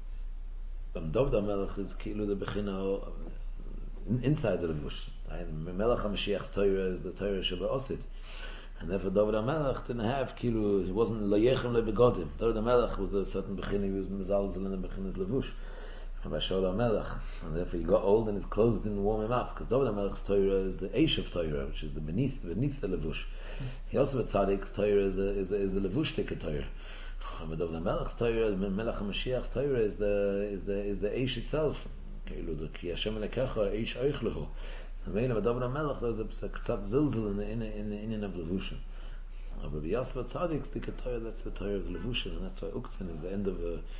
S1: But David HaMelech is Kilu the Bechina inside the Levush. Melech HaMashiach's Torah is the Torah Sheba Osid. And therefore David HaMelech didn't have Kilu, he wasn't Layechem Lebegodim. David HaMelech was a certain Bechin, he was Mezalzel in the Bechinas Levush. And therefore he got old and his clothes didn't warm him up, because David HaMelech's Torah is the Eish of Torah, which is the beneath the Levush. He also Tzaddik's Torah is a Levush Tikka Torah. But David HaMelech's Torah, Melech HaMashiach's Torah is the Eish itself. Ki Hashem Elekecha Eish Eichlehu. So David HaMelech there's a K'tzat Zilzil in the of Levushin. But Yosef Tzaddik's Tikka Torah, that's the Torah of the Levushin, and that's why Uktzin is the end of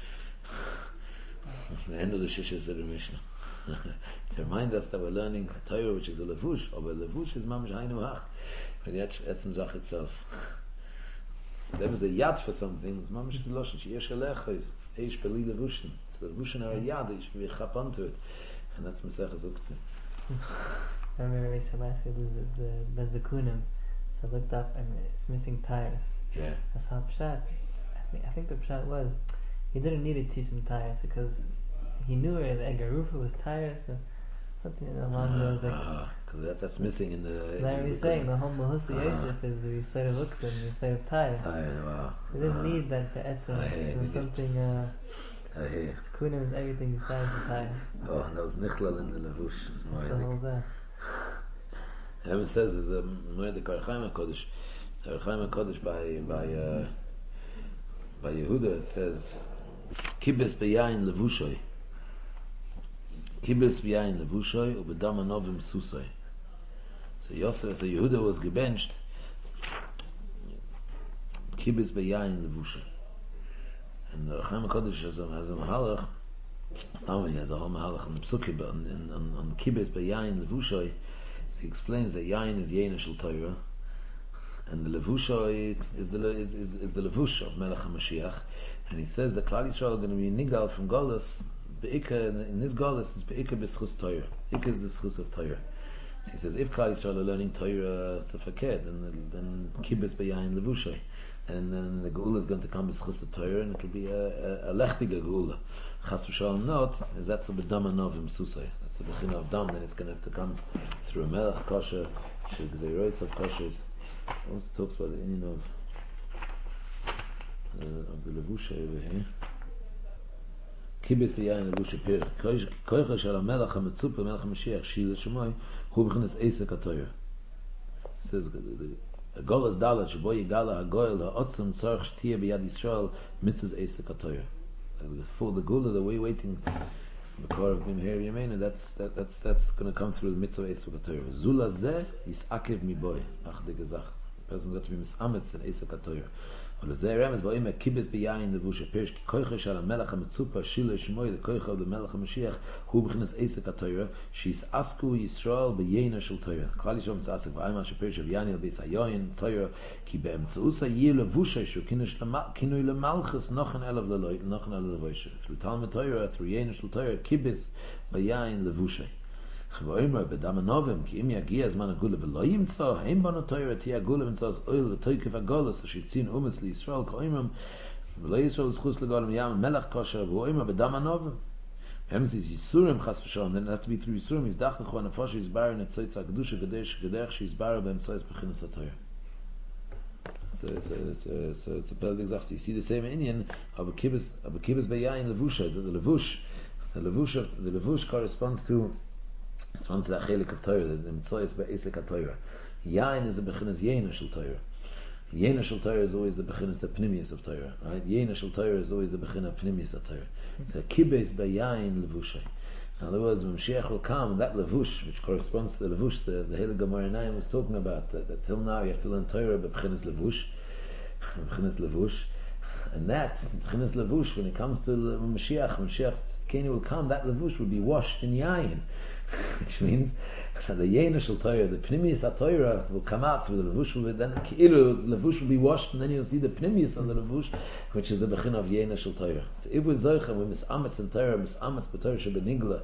S1: the Shisha Sidra Mishnah. To remind us that we're learning Torah, which is a Levush, or a Levush is Mamish Hainu Hach, but the Etzem Zach itself. There was a Yad for something, it's Mamish Deloshin, Sheyesh Alecha, is Eish Beli Levushin. So the Levushin are a Yad, you should be chap onto it, and that's Maseches Uktzin.
S2: I remember we said last year the Ben Zekunim, so I looked up and it's missing tires.
S1: Yeah.
S2: That's how Pshat. I think the Pshat was he didn't need to teach him tires because he knew where the Egarufa was tires, so something along those like.
S1: Because that's missing in the.
S2: Like he's saying, the whole Mahusi Yosef is the side of Uktzin, the side of tires.
S1: Wow.
S2: He didn't need that to Etzem. It was something. Kunim is everything besides the tire.
S1: Oh, and that was Nichlal in the Levush.
S2: The whole there.
S1: It says there's a Moed the Karchaim HaKodesh. Karchaim HaKodesh by Yehuda, it says Kibes Beyayin Levushoy. Kibes Beyayin Levushoy Ubedam Anovim Susay. So Yehuda was gebenched. Kibes Beyayin Levushoy. And the Chaim HaKodesh has a Mahalach. He has a whole Mahalach on the Psukim, on Kibes Beyayin Levushoy. He explains that Yain is Yain Shel Torah, and the Levushoy is the Levush of Melech HaMashiach. And he says that Klal Yisrael are going to be nigal from Golus. In this Golus is Be'ika b'schus Torah. Be'ika is the schus of Torah. So he says if Klal Yisrael are learning Torah Sefaked, then Kibbutz Be'yayin Levushay, and then the Geula is going to come b'schus of Torah, and it will be a lechtige Geula. Chas v'shalom not is that's a B'dam Anovim Susay. That's a B'china of Dam. Then it's going to have to come through a Melech Kosher, Shegzeiros of Koshers. He also talks about the Indian of the Levushay over here. Kibbutz Be'yayin Levushay Pirch. Koicha shel HaMelech HaMetzupa Melech HaMashiach Shil Shemoy Hu B'chinas Eisek HaTorah. Says the Golas Dalat Shebo Yigala HaGoyel HaOtzim Tzarech Sh'tiyah B'yad Yisrael Mitzvahs Eisek HaTorah. For the Gula that we're waiting the core of Bim Her Yemein, that's going to come through the Mitzvah Eisek HaTorah. Zula Zeh is Akev Miboy Ach De Gezach. The person got to be misametz in Eisek HaTorah. ולזה רמז באים הקיבס ביין לבוש הפירש כי כויכה של המלך המצופה שילה שמוי לכויכה למלך המשיח הוא בכנס עסק התוירה שיסעסקו ישראל ביינה של תוירה כלל ישום מסעסק ואימה שפירש ביין לביס היין תוירה כי באמצעוס יהיה לבוש שהוא כינוי למלכס נוחן אליו לבושה through תלמוד תוירה through יינה של תוירה קיבס ביין לבושה ואומר בדם הנובם כי אם יגיע הזמן הגולה ולא ימצא אין בנו תוירה תהיה הגולה ונצא אז אויל ותויקף הגולס שיצין אומץ לישראל כאומם ולא ישראל זכוס לגולם ים מלך כושר ואומר בדם הנובם הם זה ייסורים חס ושלום then that to be through ייסורים יזדח לכו הנפש שיסבר נצויץ הקדוש הגדרך שיסבר באמצעוס בחינוס התוירה so it's a building exactly you see the same Indian of a kibbutz bayayin levusha the levush corresponds to it's one of the chelik of Torah the mitzvah is ba'isek HaTorah yain is a bechinas yena shel Torah yena shel Torah is always the bechinas the pnimius of Torah right yena shel Torah is always the bechinas pnimius of Torah so kibbutz bayayin levusha in other words when Mashiach will come that levush which corresponds to the levush the Heilig Gemara Einayim was talking about that till now you have to learn Torah bechinas levush and that bechinas levush when it comes to Mashiach Keni will come that levush will be washed in yayin which means that the yena shel Torah, the pnimius HaTorah will come out through the levush, then the levush will be washed, and then you'll see the pnimius on the levush, which is the bechin of yena shel Torah. So if we're zoicha, we misametz in Torah, misametz b'Torah shebenigla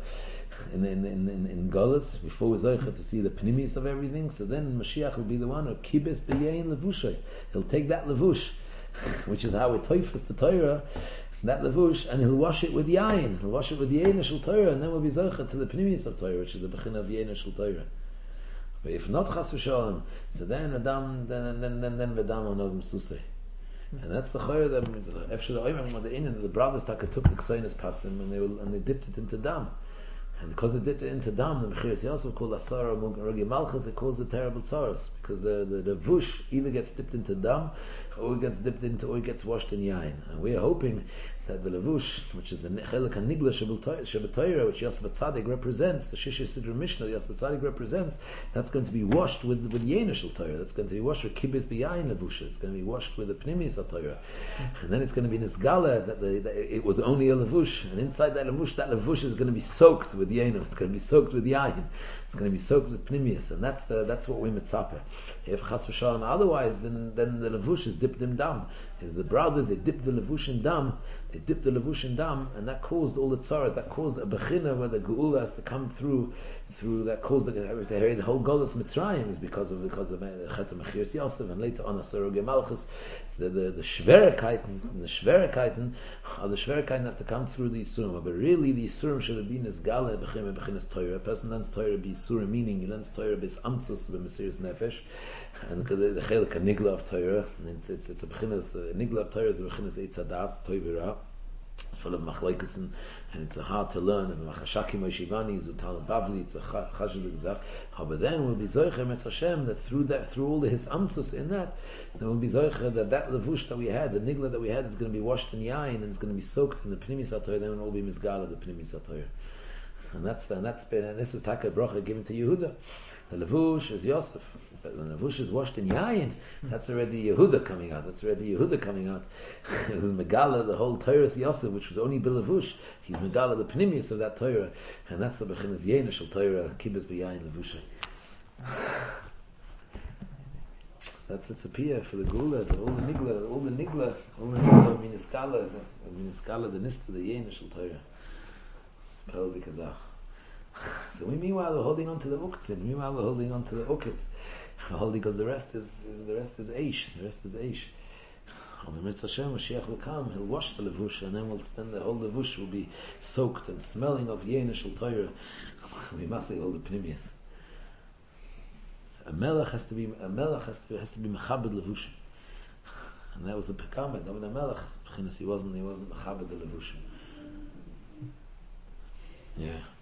S1: in Golus, before we're zoicha to see the pnimius of everything, so then Mashiach will be the one who kibes b'yayin levushay. He'll take that levush, which is how we toifus the Torah, that levush, and he'll wash it with yayin. He'll wash it with yena shel Torah, and then we'll be zocha to the pnimius of Torah, which is the bechin of yena shel Torah. But if not chas v'shalom, so then Adam, then v'dam onovim susay. And that's the chayr that after the oimim the brothers took the kseinis pasim and they dipped it into dam. And because they dipped it into dam, the Mechiras Yosef called Asara Ragi Malchus, it caused the terrible tzaras. Because the vush either gets dipped into dam, or it gets washed in yain. And we are hoping that the levush, which is the Chelik HaNigla Shabbatayra, which Yosef Tzadik represents, the Shisha Sidra Mishnah Yosef Tzadik represents, that's going to be washed with Yena Shel Torah. That's going to be washed with Kibbutz B'yayin levush. It's going to be washed with the Pnimis HaTorah. And then it's going to be Nisgala that it was only a levush. And inside that levush is going to be soaked with Yena. It's going to be soaked with Yayin. It's going to be soaked with Pnimius. And that's what we mitzapeh. If Chas v'Shalom otherwise, then the levush is dipped in dam. As the brothers, they dipped the levush in dam, and that caused all the tzaras. That caused a bechina where the geula has to come through. That caused the whole Golus Mitzrayim is because of the Chet Mechiras Yosef, and later on Asar Ragi Malchus. The Schwerigkeiten have to come through the Yisurim. But really, the Yisurim should have been as Gala bechinas Torah. A person learns Torah be Yisurim, meaning he learns Torah bis Amtzus b'Mesiras Nefesh, and because the Chelik HaNigla of Torah, it's a bechinas Nigla of Torah is a bechinas Eitz Hadas Toivira. It's full of machlokes and it's hard to learn. And Machashaki Moshivani is Utal Bavli. It's a chashiz exach. But then we'll be zoicher Metz Hashem that through all the his amsus in that, then we'll be zoicher that levush that we had, the nigla that we had, is going to be washed in yain and it's going to be soaked in the pnimis HaTorah. Then we'll all be misgala the pnimis HaTorah. And this is taka bracha given to Yehuda. The levush is Yosef. But when the levush is washed in yayin, that's already Yehuda coming out. It was Megala, the whole Torah Yosef, which was only Bilavush. He's Megala, the Pnimius of that Torah. And that's the Bechinas Yena Shel Torah, Kibbutz B'yayin Levusha. That's the tzapiyah for the Gula, all the Nigla, Miniskala, the Nista, the Yena Shel Torah. Pelvi Kazach. So meanwhile we're holding on to the uktzin. Meanwhile we're holding on to the ukitz. Holding because the rest is eish. On the Mitzvah Hashem, Mashiach will come. He'll wash the levush, and then the whole levush will be soaked and smelling of Yena Shel Torah. We must say all the pnimius. A melech has to be mechabed levush, and that was the pekamet. David HaMelech, he wasn't mechabed the levush. Yeah.